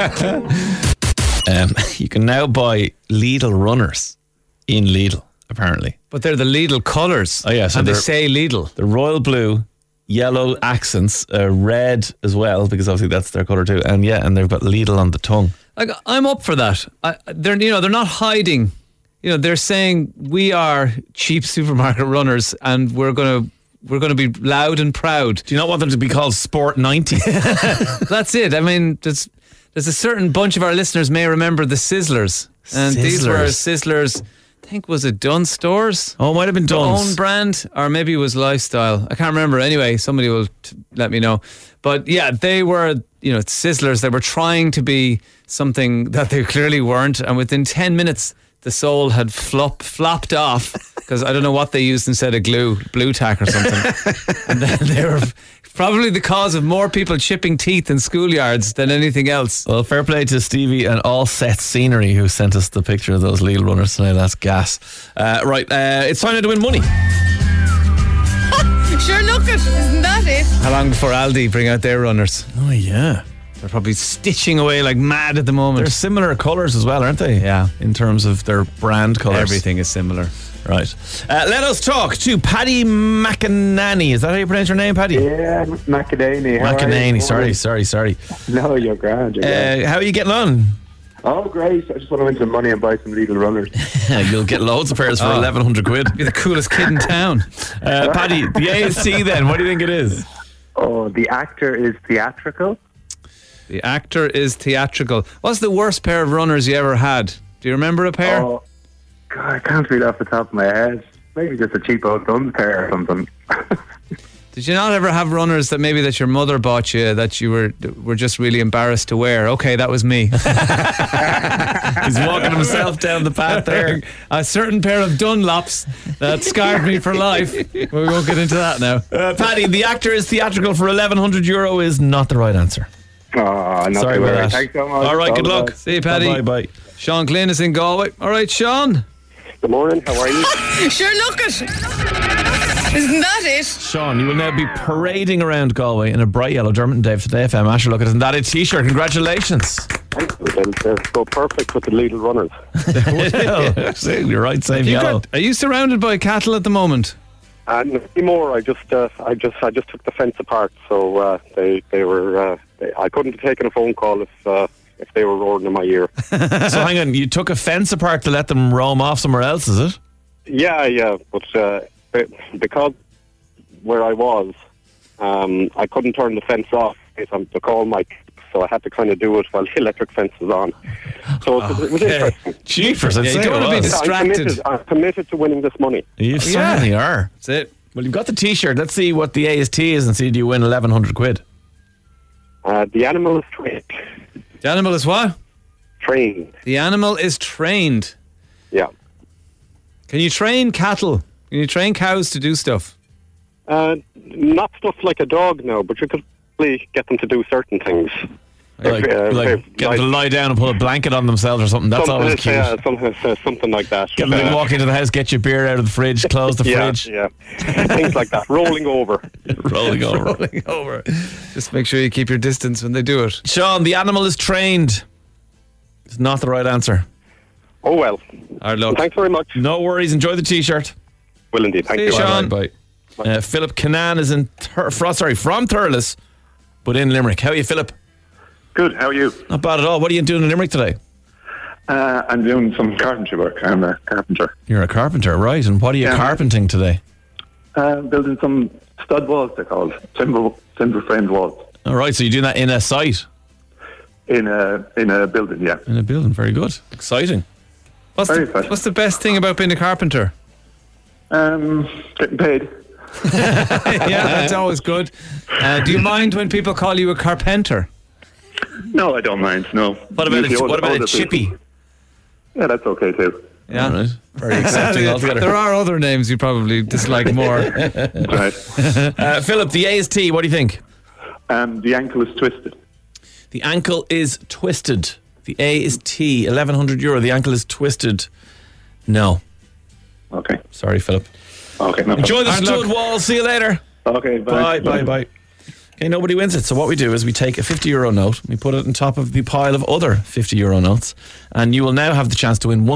two.
You can now buy Lidl runners in Lidl, apparently.
But they're the Lidl colours.
Oh, yeah. So
and they say Lidl.
The royal blue, yellow accents, red as well, because obviously that's their colour too. And yeah, and they've got Lidl on the tongue.
Like, I'm up for that. They're not hiding. They're saying we are cheap supermarket runners, and we're going to be loud and proud.
Do you not want them to be called Sport 90?
That's it. I mean, there's a certain bunch of our listeners may remember the Sizzlers, and these were Sizzlers. I think, was it Dunnes Stores?
Oh, it might have been Dunnes.
Own brand, or maybe it was Lifestyle. I can't remember. Anyway, somebody will let me know. But yeah, they were, Sizzlers. They were trying to be something that they clearly weren't, and within 10 minutes, the sole had flopped off because I don't know what they used instead of blue tack or something. And then they were probably the cause of more people chipping teeth in schoolyards than anything else.
Well, fair play to Stevie and All Set Scenery who sent us the picture of those Lidl runners tonight. That's gas. Right, it's time to win money.
Sure, look it. Isn't that it?
How long before Aldi bring out their runners?
Oh, yeah.
They're probably stitching away like mad at the moment.
They're similar colours as well, aren't they?
Yeah.
In terms of their brand colours.
Everything is similar.
Right. Let us talk to Paddy McEnany. Is that how you pronounce your name, Paddy?
Yeah, McEnany.
McEnany. Sorry.
No, you're grand.
How are you getting on?
Oh, great. I just want to win some money and buy some Lidl runners.
You'll get loads of pairs for 1,100 quid.
You're the coolest kid in town.
Paddy, the AST then, what do you think it is?
Oh, the actor is theatrical.
The actor is theatrical. What's the worst pair of runners you ever had? Do you remember a pair?
Oh, God, I can't read off the top of my head. Maybe just a cheap old Dunnes pair or something.
Did you not ever have runners that maybe that your mother bought you that you were just really embarrassed to wear? Okay, that was me.
He's walking himself down the path there.
A certain pair of Dunlops that scarred me for life. We won't get into that now.
Paddy, the actor is theatrical for €1,100 is not the right answer.
Oh, not
Sorry
to
about
worry.
that.
Thanks so much.
All right, good luck.
See you, Paddy.
Bye.
Sean Glynn is in Galway. All right, Sean.
Good morning. How are you?
Sure, look it. Isn't that it?
Sean, you will now be parading around Galway in a bright yellow Dermot and Dave Today FM Asher Look at it, and that is t-shirt. Congratulations.
Thanks. They'll go perfect with the Lidl runners.
Well, you're right, same yellow.
Are you surrounded by cattle at the moment?
And anymore, I just took the fence apart, so they were. I couldn't have taken a phone call if they were roaring in my ear.
So hang on, you took a fence apart to let them roam off somewhere else, is it?
Yeah, but because where I was, I couldn't turn the fence off to call my, so I had to kind of do it while the electric fence was on. So it was interesting.
Jeepers,
you don't want to be distracted.
I'm committed to winning this money.
You certainly are.
That's it.
Well, you've got the t-shirt. Let's see what the AST is and see do you win 1,100 quid.
The animal is trained.
The animal is what?
Trained.
The animal is trained.
Yeah.
Can you train cattle? Can you train cows to do stuff?
Not stuff like a dog, no, but you could probably get them to do certain things.
Like get them to lie down and put a blanket on themselves or something. That's always cute.
Yeah, something like that.
Get them to walk into the house, get your beer out of the fridge, close the fridge.
Yeah, things like that. Rolling over.
Rolling
over. Just make sure you keep your distance when they do it.
Sean, the animal is trained. It's not the right answer.
Oh, well.
All right, look.
Thanks very much.
No worries. Enjoy the t-shirt.
Will indeed. Thank you.
Sean.
Bye. Philip Cannan is from Thurles, but in Limerick. How are you, Philip?
Good, how are you?
Not bad at all. What are you doing in Limerick today?
I'm doing some carpentry work. I'm a carpenter.
You're a carpenter, right? And what are you carpenting today?
Building some stud walls, they're called. Timber framed walls.
All right, so you're doing that in a site?
In a building, yeah.
In a building, very good. Exciting.
What's the best thing about being a carpenter?
Getting paid.
Yeah, that's always good. Do you mind when people call you a carpenter?
No, I don't mind, no.
What about a chippy?
People. Yeah, that's okay too.
Yeah.
Right. Very accepting altogether.
There are other names you probably dislike more.
Right.
Philip, the A is T. What do you think?
The ankle is twisted.
The ankle is twisted. The A is T. €1,100. The ankle is twisted. No.
Okay.
Sorry, Philip.
Okay. No
Enjoy the
problem.
stud wall. See you later.
Okay. Bye.
Bye. Okay, nobody wins it. So what we do is we take a €50 note, we put it on top of the pile of other €50 notes, and you will now have the chance to win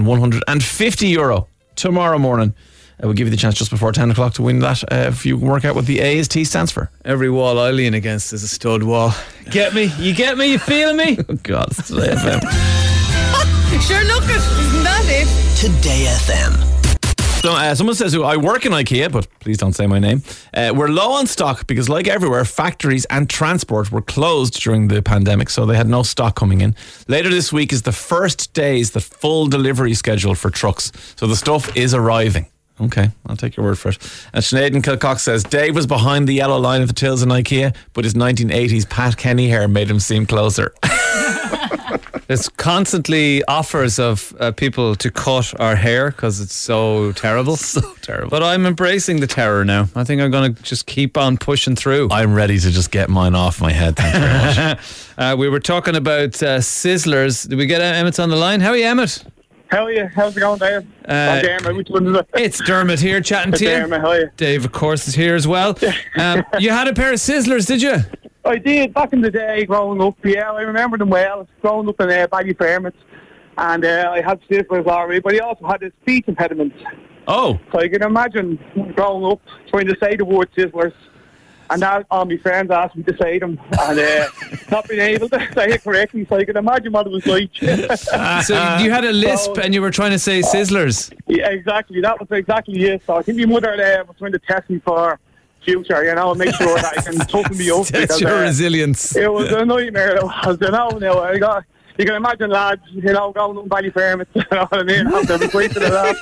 €1,150 tomorrow morning. We'll give you the chance just before 10 o'clock to win that if you can work out what the A is T stands for.
Every wall I lean against is a stud wall. Get me? You get me? You feeling me?
Oh God, it's Today FM.
Sure, look, isn't that it?
Today FM.
So, someone says, I work in IKEA, but please don't say my name. We're low on stock because, like everywhere, factories and transport were closed during the pandemic, so they had no stock coming in. Later this week is the first days the full delivery schedule for trucks, so the stuff is arriving. Okay, I'll take your word for it. And Sinead in Kilcock says, Dave was behind the yellow line of the tills in IKEA, but his 1980s Pat Kenny hair made him seem closer.
There's constantly offers of people to cut our hair because it's so terrible.
So terrible.
But I'm embracing the terror now. I think I'm going to just keep on pushing through.
I'm ready to just get mine off my head. Thank you very much.
We were talking about Sizzlers. Did we get Emmett on the line? How are you, Emmett?
How are you? How's it going, Dave? I'm Dermot. Which one is it?
It's Dermot here chatting to you.
Dermot, how are you?
Dave, of course, is here as well. You had a pair of Sizzlers, did you?
I did, back in the day, growing up. Yeah, I remember them well. Growing up in Ballyfermot, and I had Sizzlers already, but I also had a speech impediment.
Oh.
So you can imagine growing up, trying to say the word Sizzlers, and now all my friends asked me to say them, and not being able to say it correctly, so you can imagine what it was like.
So you had a lisp and you were trying to say Sizzlers?
Yeah, exactly. That was exactly it. So I think my mother was trying to test me for future, make sure that I can toughen me up.
Test your resilience.
It was a nightmare. It was, you can imagine lads, going up Ballyfermot, you know what I mean? After the place of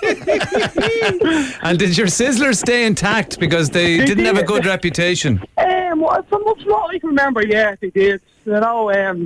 that.
And did your Sizzlers stay intact because they didn't have a good reputation?
From what I can remember, yeah, they did. I'm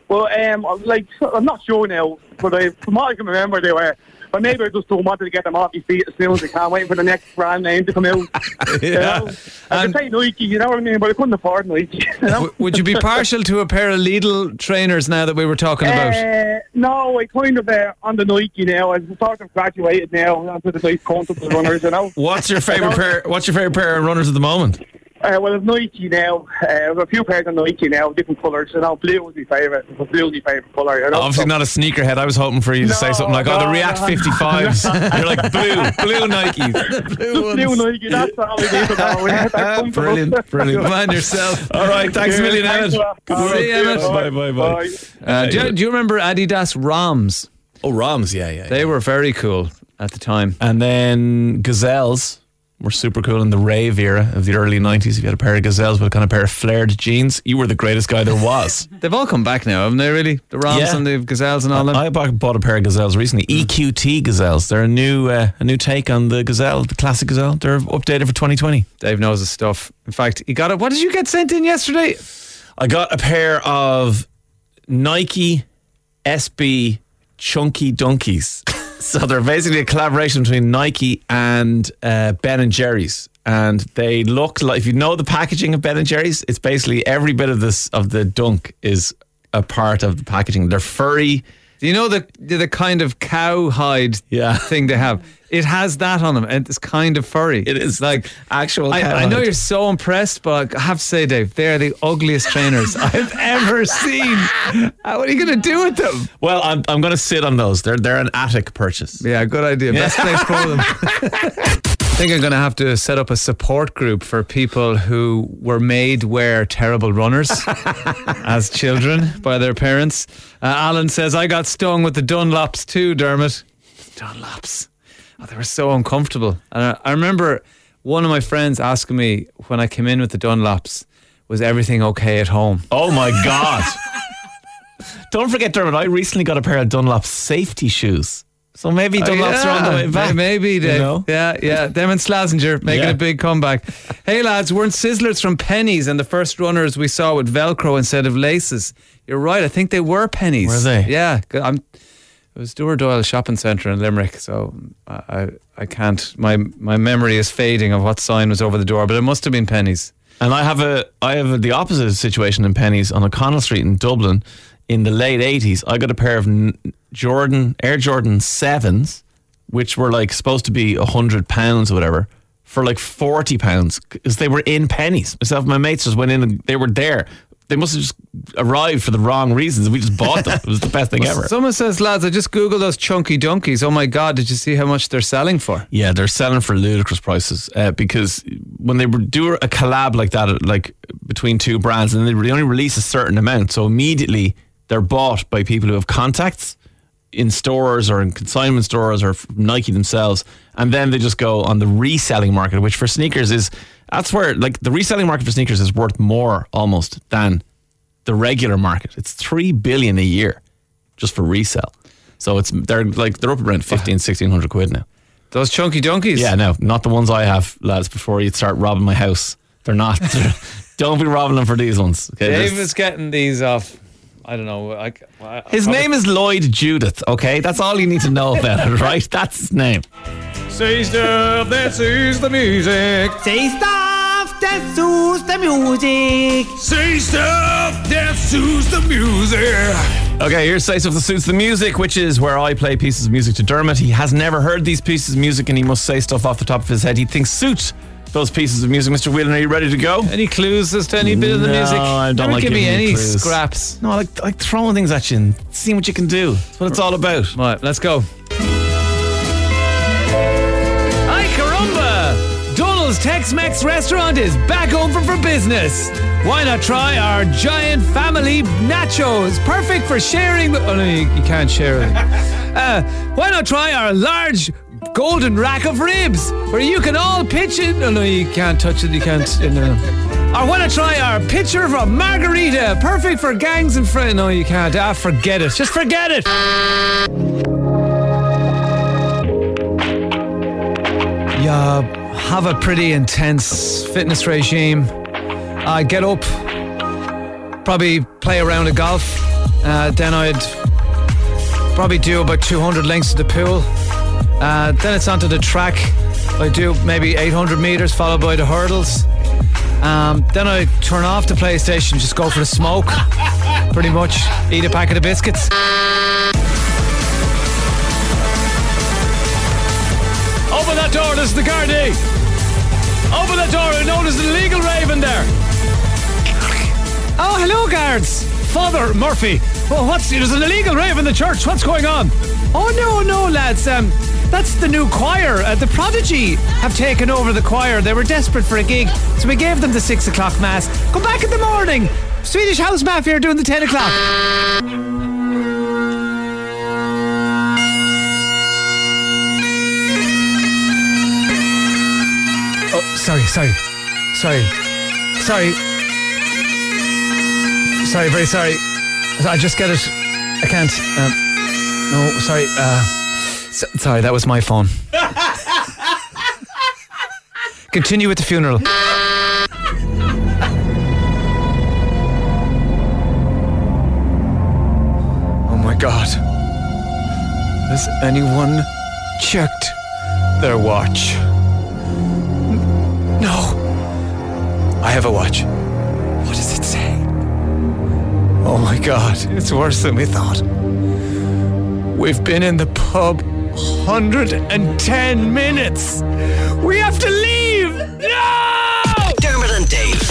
not sure now, but from what I can remember, they were. But maybe I just don't want to get them off your feet as soon as they can, waiting for the next brand name to come out.
Yeah.
I could say Nike, you know what I mean, but I couldn't afford Nike.
Would you be partial to a pair of Lidl trainers now that we were talking about?
No, I kind of on the Nike now. I've sort of graduated now onto the nice comfortable runners,
What's your favourite pair? What's your favourite pair of runners at the moment?
Well, it's Nike now. I've a few pairs of Nike now, different colours. Blue was my favourite. Blue was my favourite colour.
Obviously not a sneakerhead. I was hoping for you to say something like, the React 55s. You're like, blue Nikes.
Blue Nike, that's all I need to know.
Brilliant.
Man yourself.
All right, thanks a million, Emmett.
Good to see you, Emmett.
Bye.
Do you remember Adidas Roms?
Oh, Roms, yeah.
They were very cool at the time.
And then Gazelles were super cool in the rave era of the early 90s. If you had a pair of Gazelles with a kind of pair of flared jeans, you were the greatest guy there was.
They've all come back now, haven't they, really? The Roms and the Gazelles and all that.
I bought a pair of Gazelles recently. EQT Gazelles. They're a new take on the Gazelle, the classic Gazelle. They're updated for 2020.
Dave knows his stuff. In fact, he got it. What did you get sent in yesterday?
I got a pair of Nike SB Chunky Dunkies. So they're basically a collaboration between Nike and Ben & Jerry's, and they look like, if you know the packaging of Ben & Jerry's, it's basically every bit of the dunk is a part of the packaging. They're furry.
Do you know the kind of cowhide thing they have? It has that on them, and it's kind of furry.
It is like actual cowhide.
I know you're so impressed, but I have to say, Dave, they're the ugliest trainers I've ever seen. What are you going to do with them?
Well, I'm going to sit on those. They're an attic purchase.
Yeah, good idea. Best place for them. think I'm going to have to set up a support group for people who were made wear terrible runners as children by their parents. Alan says, I got stung with the Dunlops too, Dermot. Dunlops. Oh, they were so uncomfortable. And I remember one of my friends asking me when I came in with the Dunlops, was everything okay at home?
Oh my God. Don't forget, Dermot, I recently got a pair of Dunlop safety shoes. So maybe Dunlop's are on the way back.
Maybe, Dave. You know? Yeah. Them and Slazenger making a big comeback. Hey, lads, weren't Sizzlers from pennies and the first runners we saw with Velcro instead of laces? You're right. I think they were pennies.
Were they?
Yeah. It was Dúr Doyle Shopping Centre in Limerick, so I can't. My memory is fading of what sign was over the door, but it must have been pennies.
And I have the opposite situation in pennies on O'Connell Street in Dublin. In the late 80s, I got a pair of Air Jordan 7s, which were like supposed to be £100 or whatever, for like £40 because they were in pennies. Myself and my mates just went in and they were there. They must have just arrived for the wrong reasons. We just bought them. It was the best thing ever.
Someone says, lads, I just Googled those chunky donkeys. Oh my God, did you see how much they're selling for?
Yeah, they're selling for ludicrous prices because when they do a collab like that, like between two brands, and they only release a certain amount, so immediately they're bought by people who have contacts in stores or in consignment stores or Nike themselves, and then they just go on the reselling market, which for sneakers that's where like the reselling market for sneakers is worth more almost than the regular market. It's $3 billion a year just for resale. So they're up around 1,500-1,600 quid now.
Those chunky donkeys?
Yeah, no, not the ones I have, lads, before you start robbing my house. They're not. Don't be robbing them for these ones. Okay,
Dave is getting these off. I don't know.
His name is Lloyd Judith, okay? That's all you need to know about it, right? That's his name.
Say stuff that suits the music.
Say stuff that suits the music.
Say stuff that suits the music.
Okay, here's Say Stuff That Suits the Music, which is where I play pieces of music to Dermot. He has never heard these pieces of music and he must say stuff off the top of his head he thinks suit those pieces of music. Mr. Whelan, are you ready to go?
Any clues as to any bit of the music?
No, I don't
Never
like
give me any
clues.
scraps.
No, I like throwing things at you and seeing what you can do. That's what it's all about.
Right, let's go. Ay caramba! Donald's Tex-Mex restaurant is back open for business. Why not try our giant family nachos? Perfect for sharing. Oh no, you can't share it. Why not try our large golden rack of ribs where you can all pitch in. Oh no, you can't touch it. You can't. Or why not try our pitcher of a margarita? Perfect for gangs and friends. No, you can't. Forget it. Just forget it. You have a pretty intense fitness regime. Get up, probably play a round of golf. Then I'd probably do about 200 lengths to the pool. Then it's onto the track. I do maybe 800 metres followed by the hurdles. Then I turn off the PlayStation, just go for the smoke. Pretty much eat a packet of biscuits. Open that door, this is the Gardaí. Open that door, I know there's an illegal rave in there. Oh, hello guards. Father Murphy. Oh, there's an illegal rave in the church. What's going on? Oh, no, lads. That's the new choir. The Prodigy have taken over the choir. They were desperate for a gig, so we gave them the 6 o'clock mass. Come back in the morning. Swedish House Mafia are doing the 10 o'clock. Oh, sorry. Sorry, very sorry. I just get it. I can't. No, sorry. Sorry, that was my phone. Continue with the funeral. Oh my God. Has anyone checked their watch? No. I have a watch. What does it say? Oh my God, it's worse than we thought. We've been in the pub 110 minutes. We have to leave. No!
Dermot and Dave.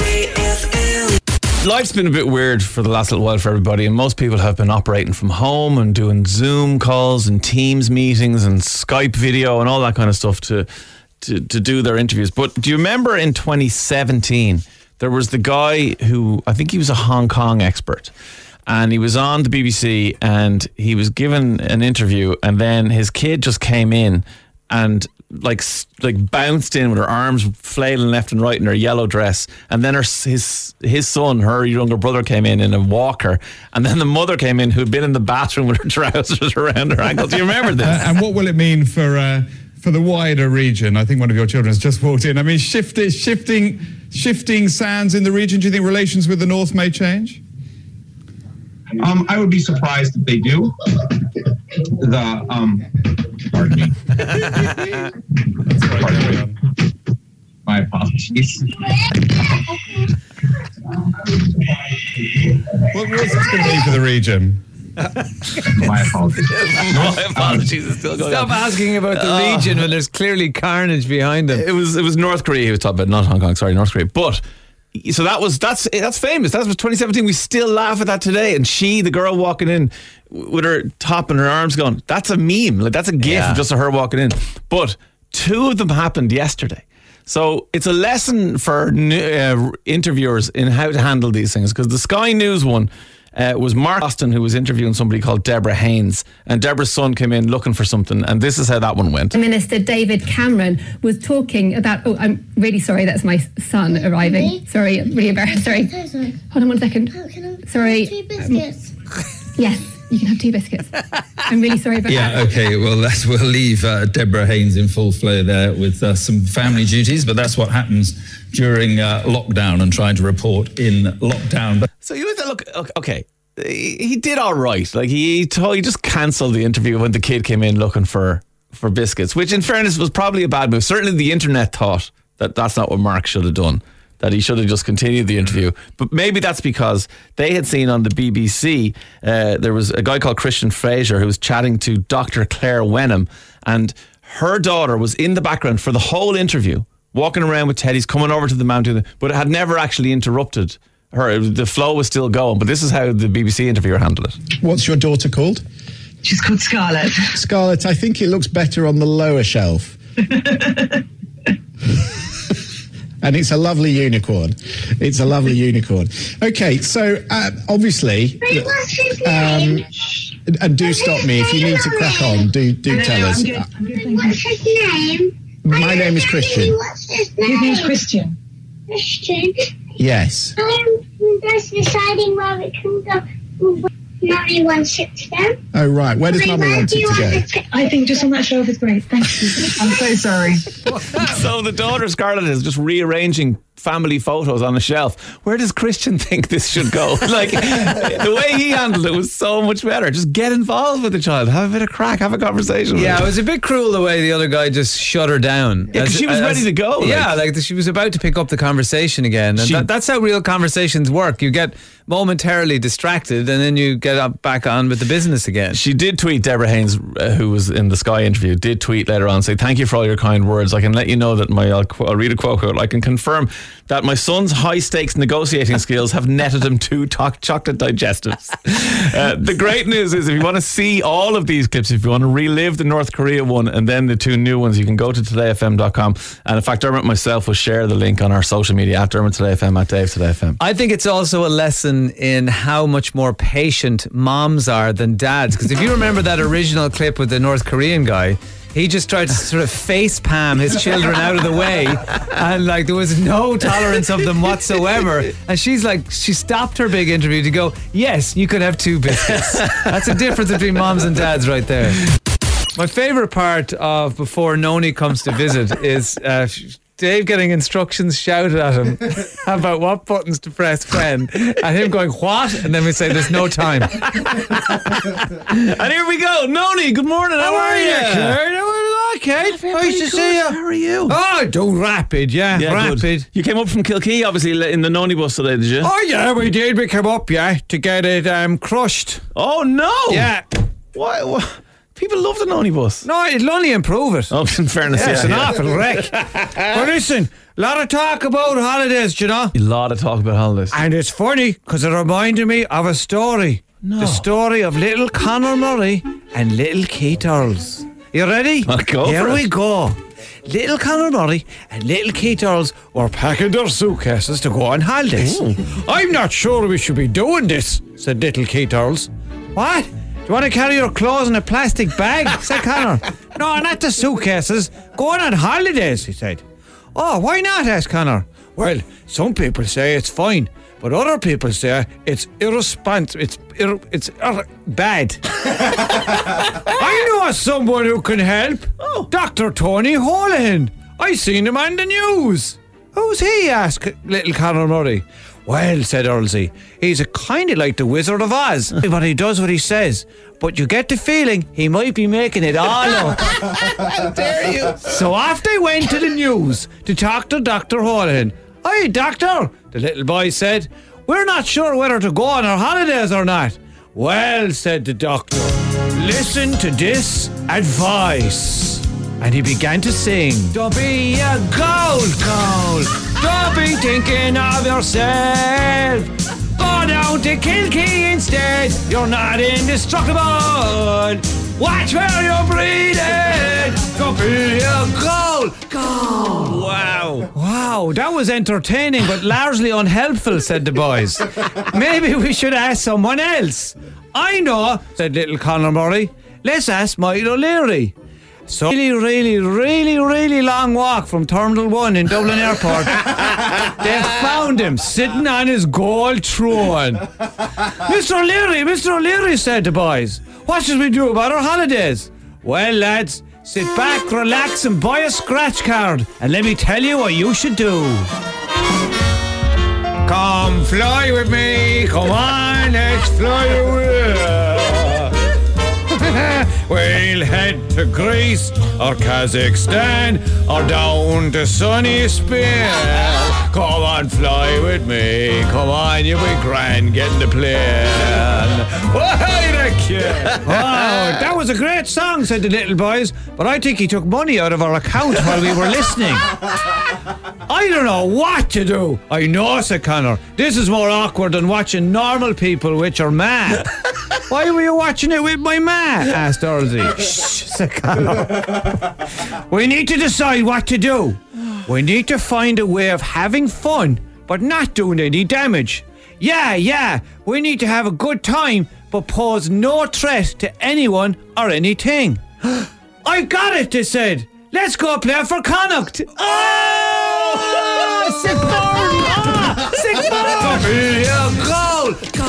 Life's been a bit weird for the last little while for everybody, and most people have been operating from home and doing Zoom calls and Teams meetings and Skype video and all that kind of stuff to to do their interviews. But do you remember in 2017, there was the guy who, I think he was a Hong Kong expert, and he was on the BBC and he was given an interview, and then his kid just came in and like bounced in with her arms flailing left and right in her yellow dress, and then his son, her younger brother, came in a walker, and then the mother came in who'd been in the bathroom with her trousers around her ankles. Do you remember this?
And what will it mean for the wider region? I think one of your children has just walked in. I mean, shifting sands in the region. Do you think relations with the North may change?
I would be surprised if they do. Pardon me. My apologies.
What's this going to mean for the region?
My apologies.
My apologies. It's still going
Stop
on.
asking about the region when there's clearly carnage behind them.
It was North Korea he was talking about, not Hong Kong. Sorry, North Korea. But so that's famous. That was 2017. We still laugh at that today. And the girl walking in with her top and her arms going, that's a meme. Like, that's a gif of just her walking in. But 2 of them happened yesterday. So it's a lesson for interviewers in how to handle these things. Because the Sky News one was Mark Austin, who was interviewing somebody called Deborah Haynes, and Deborah's son came in looking for something, and this is how that one went.
Minister David Cameron was talking about, I'm really sorry, that's my son arriving. Really? Sorry, I'm really embarrassed. Sorry.
So sorry.
Hold on 1 second.
Oh, can I
sorry.
have 2 biscuits?
Yes, you can have 2 biscuits. I'm really sorry about that.
Yeah, okay, well, we'll leave Deborah Haynes in full flow there with some family duties, but that's what happens during lockdown and trying to report in lockdown.
So you look, okay, he did all right. Like he just cancelled the interview when the kid came in looking for biscuits, which in fairness was probably a bad move. Certainly the internet thought that that's not what Mark should have done, that he should have just continued the interview. But maybe that's because they had seen on the BBC, there was a guy called Christian Fraser who was chatting to Dr. Claire Wenham, and her daughter was in the background for the whole interview, walking around with teddies, coming over to the mountain, but it had never actually interrupted her. The flow was still going, but this is how the BBC interviewer handled it.
What's your daughter called?
She's called Scarlett.
Scarlett, I think it looks better on the lower shelf. And it's a lovely unicorn. It's a lovely unicorn. Okay, so obviously, and do stop me if you need to crack on. Do tell us.
What's his name?
My name is Christian.
His name is
Christian.
Christian?
Yes.
That's deciding where it can go. Mummy wants it to go.
Oh, right. Where does Mummy want it to go?
I think just on that shelf is great. Thank you. I'm so sorry.
So the daughter, Scarlett, is just rearranging family photos on a shelf. Where does Christian think this should go? Like, the way he handled it was so much better. Just get involved with the child. Have a bit of crack. Have a conversation with
Yeah,
her.
it was a bit cruel the way the other guy just shut her down.
Yeah, because she was ready to go.
Yeah, like she was about to pick up the conversation again. And that's how real conversations work. You get momentarily distracted and then you get back on with the business again.
She did tweet, Deborah Haynes, who was in the Sky interview, did tweet later on, say, thank you for all your kind words. I can let you know that I'll read a quote out. I can confirm that my son's high stakes negotiating skills have netted him 2 chocolate digestives. The great news is if you want to see all of these clips, if you want to relive the North Korea one and then the 2 new ones, you can go to todayfm.com. And in fact, Dermot and myself will share the link on our social media at Dermot Today FM, at Dave Today FM.
I think it's also a lesson in how much more patient moms are than dads. Because if you remember that original clip with the North Korean guy, he just tried to sort of face palm his children out of the way, and like there was no tolerance of them whatsoever. And she stopped her big interview to go, yes, you could have 2 biscuits. That's a difference between moms and dads right there. My favourite part of before Noni comes to visit is Dave getting instructions shouted at him about what buttons to press when, and him going, what? And then we say, there's no time.
And here we go. Noni, good morning. How are you?
Kate? Nice to see you.
How are you?
Oh, do rapid, yeah rapid.
Good. You came up from Kilkee, obviously, in the Noni bus today, did you?
Oh, yeah, we did. We came up, to get it crushed.
Oh, no.
Yeah.
Why? People love the Noni bus.
No, it'll only improve it.
Oh, in fairness,
it's an awful wreck. But listen, a lot of talk about holidays, you know.
A lot of talk about holidays.
And it's funny, because it reminded me of a story.
No.
The story of little Conor Murray and little Keith Earls. You ready?
I'll go
Here
for
we
it.
go. little Conor Murray and little Keith Earls were packing their suitcases to go on holidays. I'm not sure we should be doing this, said little Keith Earls. What? Do you want to carry your clothes in a plastic bag? said Conor. No, not the suitcases. Going on holidays, he said. Oh, why not? asked Conor. Well, some people say it's fine, but other people say it's irresponsible. It's bad. I know someone who can help. Dr. Tony Holohan. I seen him on the news. Who's he? asked little Conor Murray. Well, said Earlsy, he's a kind of like the Wizard of Oz, but he does what he says. But you get the feeling he might be making it all up.
How dare you?
So off they went to the news to talk to Dr. Holohan. Hi, doctor, the little boy said. We're not sure whether to go on our holidays or not. Well, said the doctor, listen to this advice. And he began to sing. Don't be a gold. Don't be thinking of yourself. Go down to Kilkee instead. You're not indestructible. Watch where you're breathing. Don't be a gold. Wow, that was entertaining but largely unhelpful, said the boys. Maybe we should ask someone else. I know, said little Conor Murray. Let's ask Michael O'Leary. So really long walk from Terminal 1 in Dublin Airport. They found him sitting on his gold throne. Mr. O'Leary, said the boys. What should we do about our holidays? Well, lads, sit back, relax and buy a scratch card. And let me tell you what you should do. Come fly with me. Come on, let's fly away. We'll head to Greece or Kazakhstan or down to sunny Spain. Come on, fly with me. Come on, you'll be grand getting the plane. Why the kid? Wow, that was a great song, said the little boys, but I think he took money out of our account while we were listening. I don't know what to do. I know, said Conor. This is more awkward than watching normal people with your ma. Why were you watching it with my ma? asked Earlsy. Shh, said Conor. We need to decide what to do. We need to find a way of having fun, but not doing any damage. Yeah, we need to have a good time, but pose no threat to anyone or anything. I got it, they said. Let's go play for Connacht. Oh! Sick burn! Sick burn!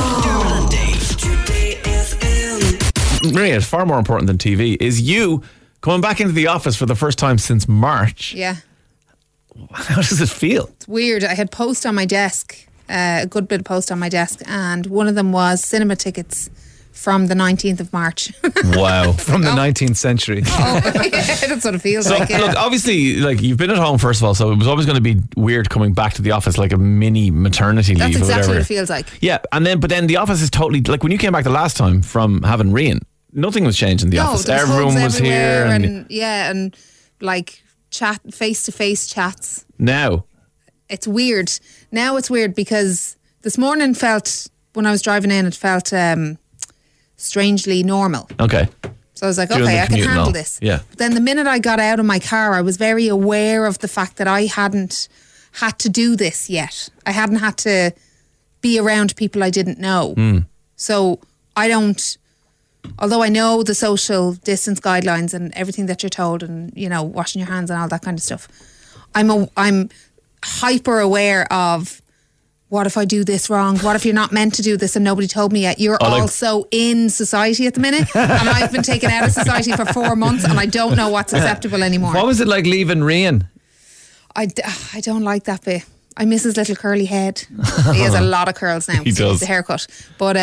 Goal!
Maria, far more important than TV is you coming back into the office for the first time since March.
Yeah.
How does it feel?
It's weird. I had post on my desk, a good bit of post on my desk, and one of them was cinema tickets from the 19th of March.
Wow.
From the 19th century.
Oh, yeah, that's what it feels like. Yeah.
Look, obviously, like, you've been at home, first of all, so it was always going to be weird coming back to the office like a mini maternity leave.
That's exactly
or whatever.
what it feels like.
Yeah, but then the office is totally, like, when you came back the last time from having Rian, nothing was changed in the office. Everyone was here.
And like face-to-face chats.
Now
it's weird. Now it's weird because this morning when I was driving in, it felt strangely normal.
Okay.
So I was like, okay, I can handle this.
Yeah.
But then the minute I got out of my car, I was very aware of the fact that I hadn't had to do this yet. I hadn't had to be around people I didn't know. So I don't, although I know the social distance guidelines and everything that you're told and, you know, washing your hands and all that kind of stuff, I'm hyper aware of, what if I do this wrong? What if you're not meant to do this and nobody told me yet? You're also in society at the minute, and I've been taken out of society for 4 months and I don't know what's acceptable anymore.
What was it like leaving Rian?
I don't like that bit. I miss his little curly head. He has a lot of curls now.
He does.
The haircut. But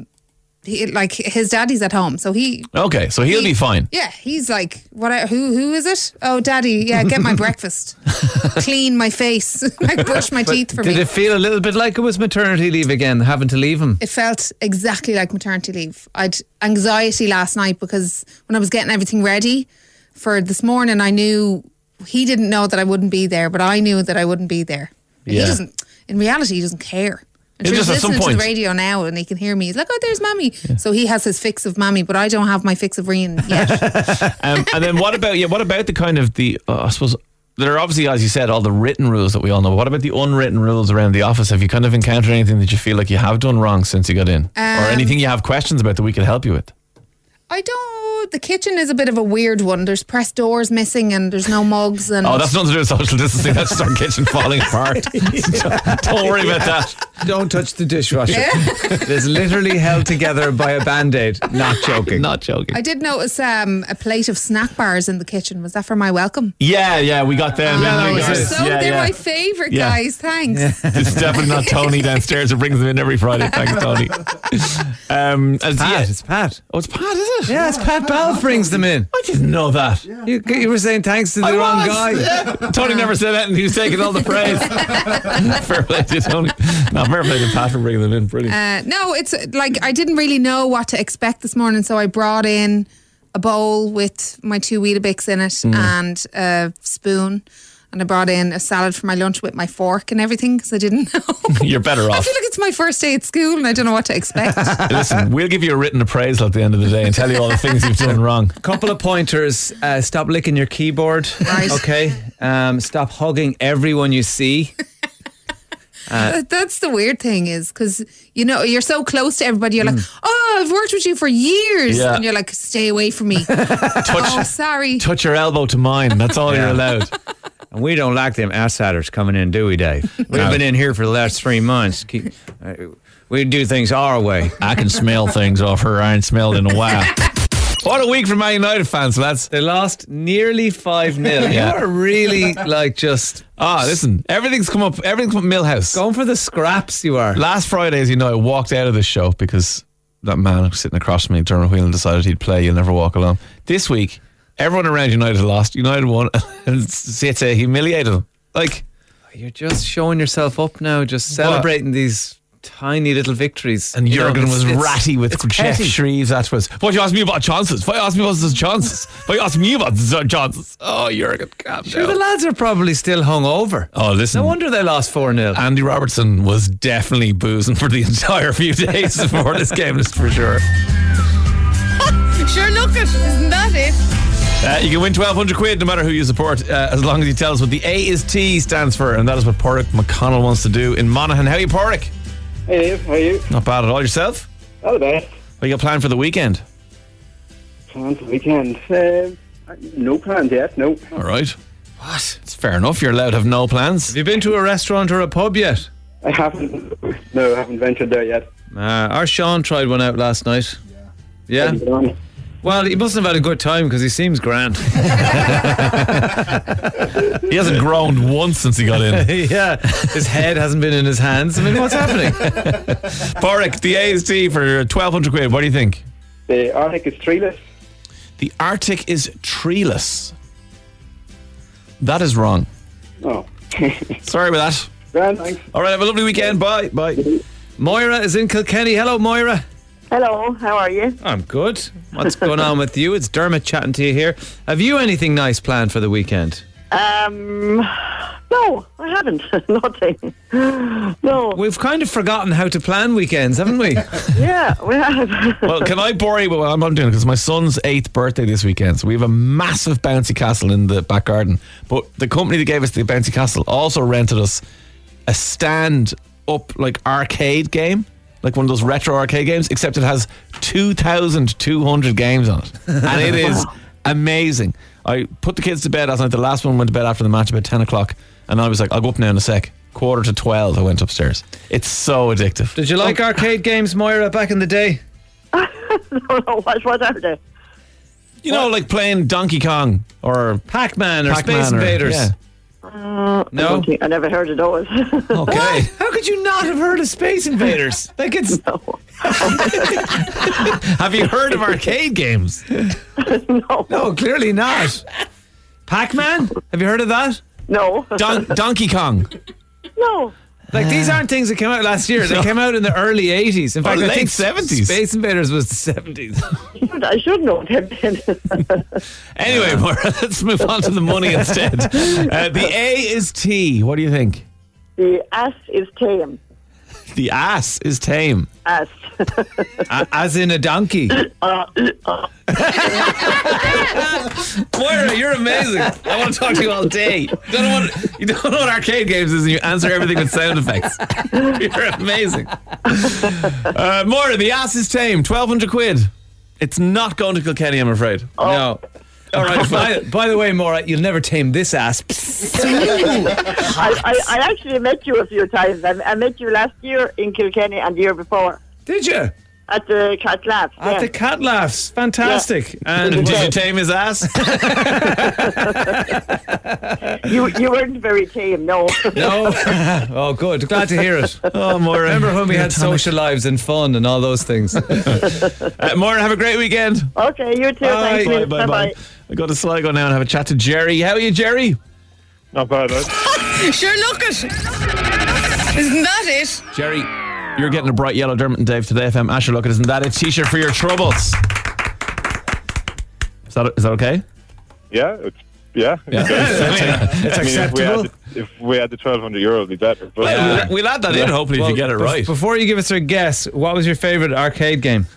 his daddy's at home, so he'll
be fine.
Yeah, he's like, what? Who is it? Oh, daddy, yeah, get my breakfast, clean my face, like brush my teeth for me.
Did it feel a little bit like it was maternity leave again, having to leave him?
It felt exactly like maternity leave. I'd anxiety last night because when I was getting everything ready for this morning, I knew he didn't know that I wouldn't be there, but I knew that I wouldn't be there. Yeah. He doesn't. In reality, he doesn't care. And he's listening to the radio now and he can hear me. He's like, oh, there's Mammy. Yeah. So he has his fix of Mammy, but I don't have my fix of Rian yet.
And then what about the kind of I suppose, there are obviously, as you said, all the written rules that we all know. What about the unwritten rules around the office? Have you kind of encountered anything that you feel like you have done wrong since you got in? Or anything you have questions about that we could help you with?
I don't. The kitchen is a bit of a weird one. There's press doors missing and there's no mugs. And
that's nothing to do with social distancing. That's just our kitchen falling apart. Don't worry about that.
Don't touch the dishwasher. It's literally held together by a Band-Aid. Not joking.
Not joking.
I did notice a plate of snack bars in the kitchen. Was that for my welcome?
Yeah, we got them.
They're my favourite, guys. Thanks.
Yeah. It's definitely not Tony downstairs who brings them in every Friday. Thanks, Tony.
It's Pat.
Oh, it's Pat, is it?
Yeah, it's Pat Bell brings them in.
I didn't know that.
You were saying thanks to the wrong guy.
Yeah. Tony never said that, and he was taking all the praise. Fair play to Tony. No, fair play to Pat for bringing them in. Brilliant.
No, it's like I didn't really know what to expect this morning, so I brought in a bowl with my 2 Weetabix in it and a spoon. And I brought in a salad for my lunch with my fork and everything because I didn't know.
You're better off.
I feel like it's my first day at school and I don't know what to expect.
Listen, we'll give you a written appraisal at the end of the day and tell you all the things you've done wrong.
Couple of pointers. Stop licking your keyboard.
Right.
Okay. Stop hugging everyone you see.
That's the weird thing is because, you're so close to everybody. You're like, I've worked with you for years. Yeah. And you're like, stay away from me. Sorry.
Touch your elbow to mine. That's all you're allowed.
And we don't like them outsiders coming in, do we, Dave? We've been in here for the last 3 months. We do things our way.
I can smell things off her. I ain't smelled in a while. What a week for Man United fans, lads.
They lost nearly 5-0.
Yeah.
You are really just...
listen, everything's come up Millhouse.
Going for the scraps, you are.
Last Friday, as you know, I walked out of this show because that man sitting across from me, Dermot Whelan, decided he'd play You'll Never Walk Alone. This week, everyone around United lost. United won, and it's humiliated them. Like,
you're just showing yourself up now, just celebrating these tiny little victories.
And Jurgen was ratty with Jeff Shreves afterwards. What you ask me about chances? Why ask me about the chances? Why ask me about the chances? Oh, Jurgen, calm down.
The lads are probably still hungover.
Oh, listen.
No wonder they lost 4-0.
Andy Robertson was definitely boozing for the entire few days before this game, that's for sure.
Sure, look it. Isn't that it?
You can win 1,200 quid no matter who you support, as long as you tell us what the A is T stands for, and that is what Pádraig McConnell wants to do in Monaghan. How are you, Pádraig?
Hey, Dave, how are you?
Not bad at all. Yourself?
Not the best.
What you got planned for the weekend?
Planned for the weekend? No plans yet, no.
All right. What? It's fair enough. You're allowed to have no plans.
Have you been to a restaurant or a pub yet?
I haven't. No, I haven't ventured there yet.
Our Sean tried one out last night. Yeah? Well, he mustn't have had a good time because he seems grand.
He hasn't groaned once since he got in.
Yeah, his head hasn't been in his hands. I mean, what's happening?
Pádraig, the A is T for 1,200 quid. What do you think?
The Arctic is treeless.
The Arctic is treeless. That is wrong.
Oh.
Sorry about that.
Grand, thanks.
All right, have a lovely weekend. Bye. Bye.
Moira is in Kilkenny. Hello, Moira.
Hello, how are you?
I'm good. What's going on with you? It's Dermot chatting to you here. Have you anything nice planned for the weekend?
No, I haven't. Nothing. No.
We've kind of forgotten how to plan weekends, haven't we?
Yeah, we have.
Well, can I bore you with what I'm doing? Because my son's 8th birthday this weekend, so we have a massive bouncy castle in the back garden. But the company that gave us the bouncy castle also rented us a stand-up arcade game. Like one of those retro arcade games, except it has 2,200 games on it. And it is amazing. I put the kids to bed last night. The last one went to bed after the match about 10 o'clock. And I was like, I'll go up now in a sec. 11:45 I went upstairs. It's so addictive.
Did you like arcade games, Moira, back in the day?
No, what are they?
You know, like playing Donkey Kong or
Pac-Man or Space Invaders.
Yeah.
No, I never heard of those.
Okay.
How could you not have heard of Space Invaders? Like it's.
No.
Have you heard of arcade games?
No,
clearly not. Pac-Man? Have you heard of that?
No.
Donkey Kong?
No.
Like these aren't things that came out last year. They came out in the early 80s. In fact, I think
70s.
Space Invaders was the 70s.
I should know that.
Anyway, Maura, let's move on to the money instead. The A is T. What do you think?
The S is tame.
The ass is tame.
Ass.
As in a donkey.
Moira, you're amazing. I want to talk to you all day. You don't know what arcade games is, and you answer everything with sound effects. You're amazing. Moira, the ass is tame. 1,200 quid. It's not going to Kilkenny, I'm afraid.
No. All right. By the way, Maura, you'll never tame this ass.
I actually met you a few times. I met you last year in Kilkenny and the year before.
Did you?
At the Cat Laughs.
At the Cat Laughs. Fantastic.
Yeah.
And did you tame his ass?
You weren't very tame, no.
No? Oh, good. Glad to hear it.
Oh, Maura.
Remember when we had social lives and fun and all those things.
Maura, have a great weekend.
Okay, you too.
Bye.
Thank you.
Bye. I go to Sligo now and have a chat to Jerry. How are you, Jerry?
Not bad,
Sure, look it. Isn't that it?
Jerry, you're getting a bright yellow Dermot and Dave Today FM Asher Look It. Isn't that a t-shirt for your troubles? Is that okay?
Yeah,
It's acceptable.
If we had the €1,200, it'd be better. But
we'll add that in, hopefully, if you get it right.
Before you give us a guess, what was your favourite arcade game?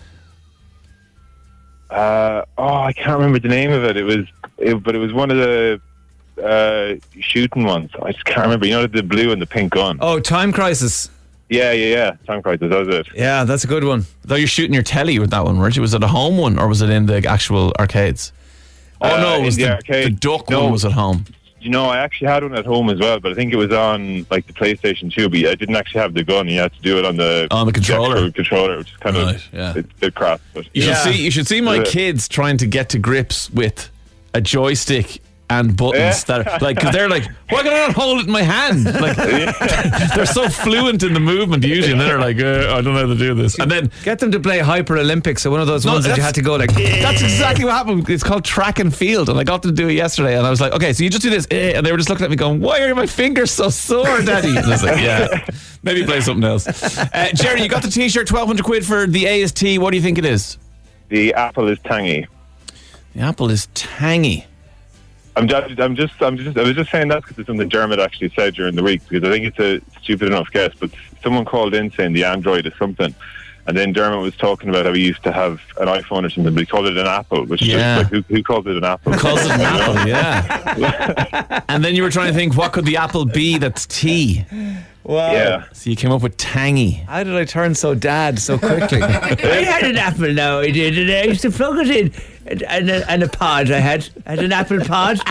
I can't remember the name of it. But it was one of the shooting ones. I just can't remember. You know, the blue and the pink gun.
Oh, Time Crisis.
Yeah. Time Crisis, that was it.
Yeah, that's a good one.
Though you're shooting your telly with that one, weren't you? Was it a home one or was it in the actual arcades? No, it was the arcade. The duck one was at home.
You know, I actually had one at home as well, but I think it was on like the PlayStation 2, but I didn't actually have the gun. You had to do it on the
controller,
which is kind of a bit crap. But
you should see my kids trying to get to grips with a joystick and buttons that like, because they're like, why can I not hold it in my hand? Like, they're so fluent in the movement usually, and then they're like, I don't know how to do this. And then
get them to play Hyper Olympics, so one of those ones that you had to go like.
That's exactly what happened. It's called track and field, and I got them to do it yesterday, and I was like, okay, so you just do this, and they were just looking at me going, why are my fingers so sore, Daddy? And I was like, yeah, maybe play something else. Jerry, you got the t-shirt, 1,200 quid for the AST. What do you think it is?
The apple is tangy.
The apple is tangy.
I was just saying that because it's something Dermot actually said during the week, because I think it's a stupid enough guess, but someone called in saying the Android is something, and then Dermot was talking about how he used to have an iPhone or something, but he called it an apple, which is just like, who calls it an apple?
Who calls it an apple, yeah. And then you were trying to think, what could the apple be that's tea?
Wow.
Yeah. So you came up with tangy.
How did I turn so dad so quickly?
I had an apple now, I did, and I used to plug it in. And a pod I had an apple pod.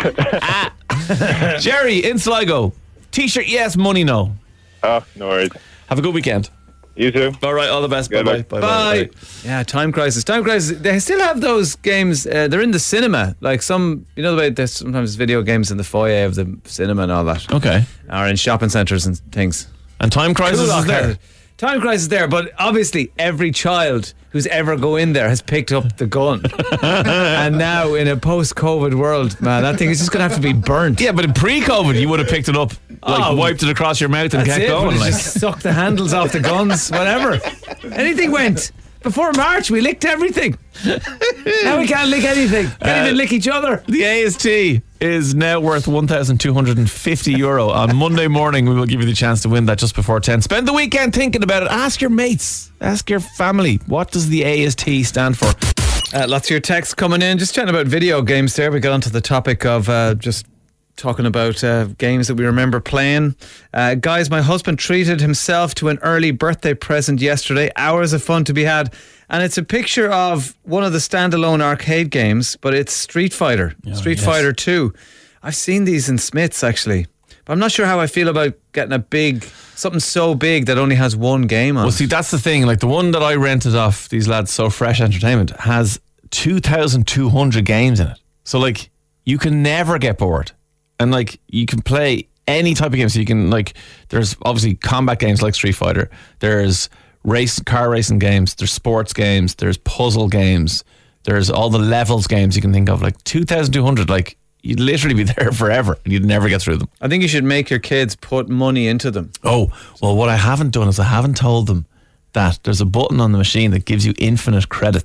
Jerry in Sligo, t-shirt yes, money no.
Oh, no worries.
Have a good weekend.
You too.
All right, all the best. Bye.
Yeah, Time Crisis. They still have those games. They're in the cinema. Like some, you know the way there's sometimes video games in the foyer of the cinema and all that.
Okay.
Or in shopping centres and things.
And Time Crisis is there.
Time Crisis is there, but obviously every child who's ever go in there has picked up the gun. And now in a post-COVID world, man, that thing is just going to have to be burnt.
Yeah, but in pre-COVID, you would have picked it up, wiped it across your mouth and kept going.
Just suck the handles off the guns, whatever. Anything went. Before March, we licked everything. Now we can't lick anything. Can't even lick each other.
The AST is now worth €1,250. On Monday morning, we will give you the chance to win that just before 10. Spend the weekend thinking about it. Ask your mates. Ask your family. What does the AST stand for?
Lots of your texts coming in. Just chatting about video games there. We got onto the topic of just talking about games that we remember playing. Guys, my husband treated himself to an early birthday present yesterday. Hours of fun to be had. And it's a picture of one of the standalone arcade games, but it's Street Fighter. Street Fighter 2. I've seen these in Smith's, actually. But I'm not sure how I feel about getting something so big that only has one game on it.
Well, see, that's the thing. Like the one that I rented off these lads, So Fresh Entertainment, has 2,200 games in it. So, like, you can never get bored. And, like, you can play any type of game. So you can, like, there's obviously combat games like Street Fighter. There's car racing games. There's sports games. There's puzzle games. There's all the levels games you can think of. Like 2,200, like, you'd literally be there forever and you'd never get through them.
I think you should make your kids put money into them.
Oh, well, what I haven't done is I haven't told them that there's a button on the machine that gives you infinite credits.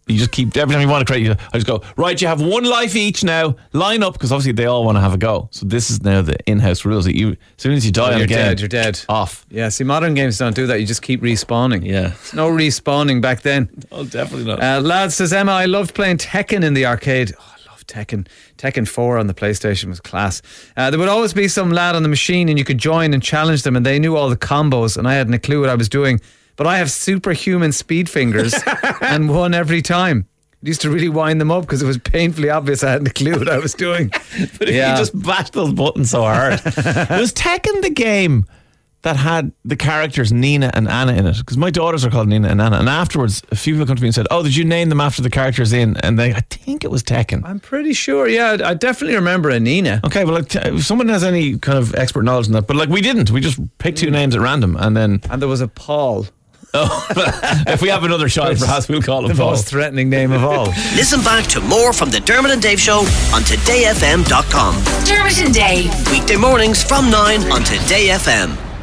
You just keep, every time you want to create, I just go, right, you have one life each now, line up, because obviously they all want to have a go. So this is now the in-house rules that you, as soon as you die on a game,
you're dead.
Off.
Yeah, see, modern games don't do that. You just keep respawning.
Yeah.
No respawning back then.
Oh, definitely not.
Lad, says Emma, I loved playing Tekken in the arcade. Oh, I love Tekken. Tekken 4 on the PlayStation was class. There would always be some lad on the machine and you could join and challenge them, and they knew all the combos and I hadn't a clue what I was doing. But I have superhuman speed fingers and won every time. It used to really wind them up because it was painfully obvious I hadn't a clue what I was doing.
But if you just bashed those buttons so hard. Was Tekken the game that had the characters Nina and Anna in it? Because my daughters are called Nina and Anna. And afterwards, a few people come to me and said, oh, did you name them after the characters in? And I think it was Tekken.
I'm pretty sure, yeah. I definitely remember a Nina.
Okay, well, if someone has any kind of expert knowledge in that. But we didn't. We just picked two names at random. And
there was a Paul.
Oh, if we have another child, perhaps we'll call him
the
Paul.
most threatening name of all.
Listen back to more from the Dermot and Dave Show on todayfm.com.
Dermot and Dave.
Weekday mornings from 9 on Today FM.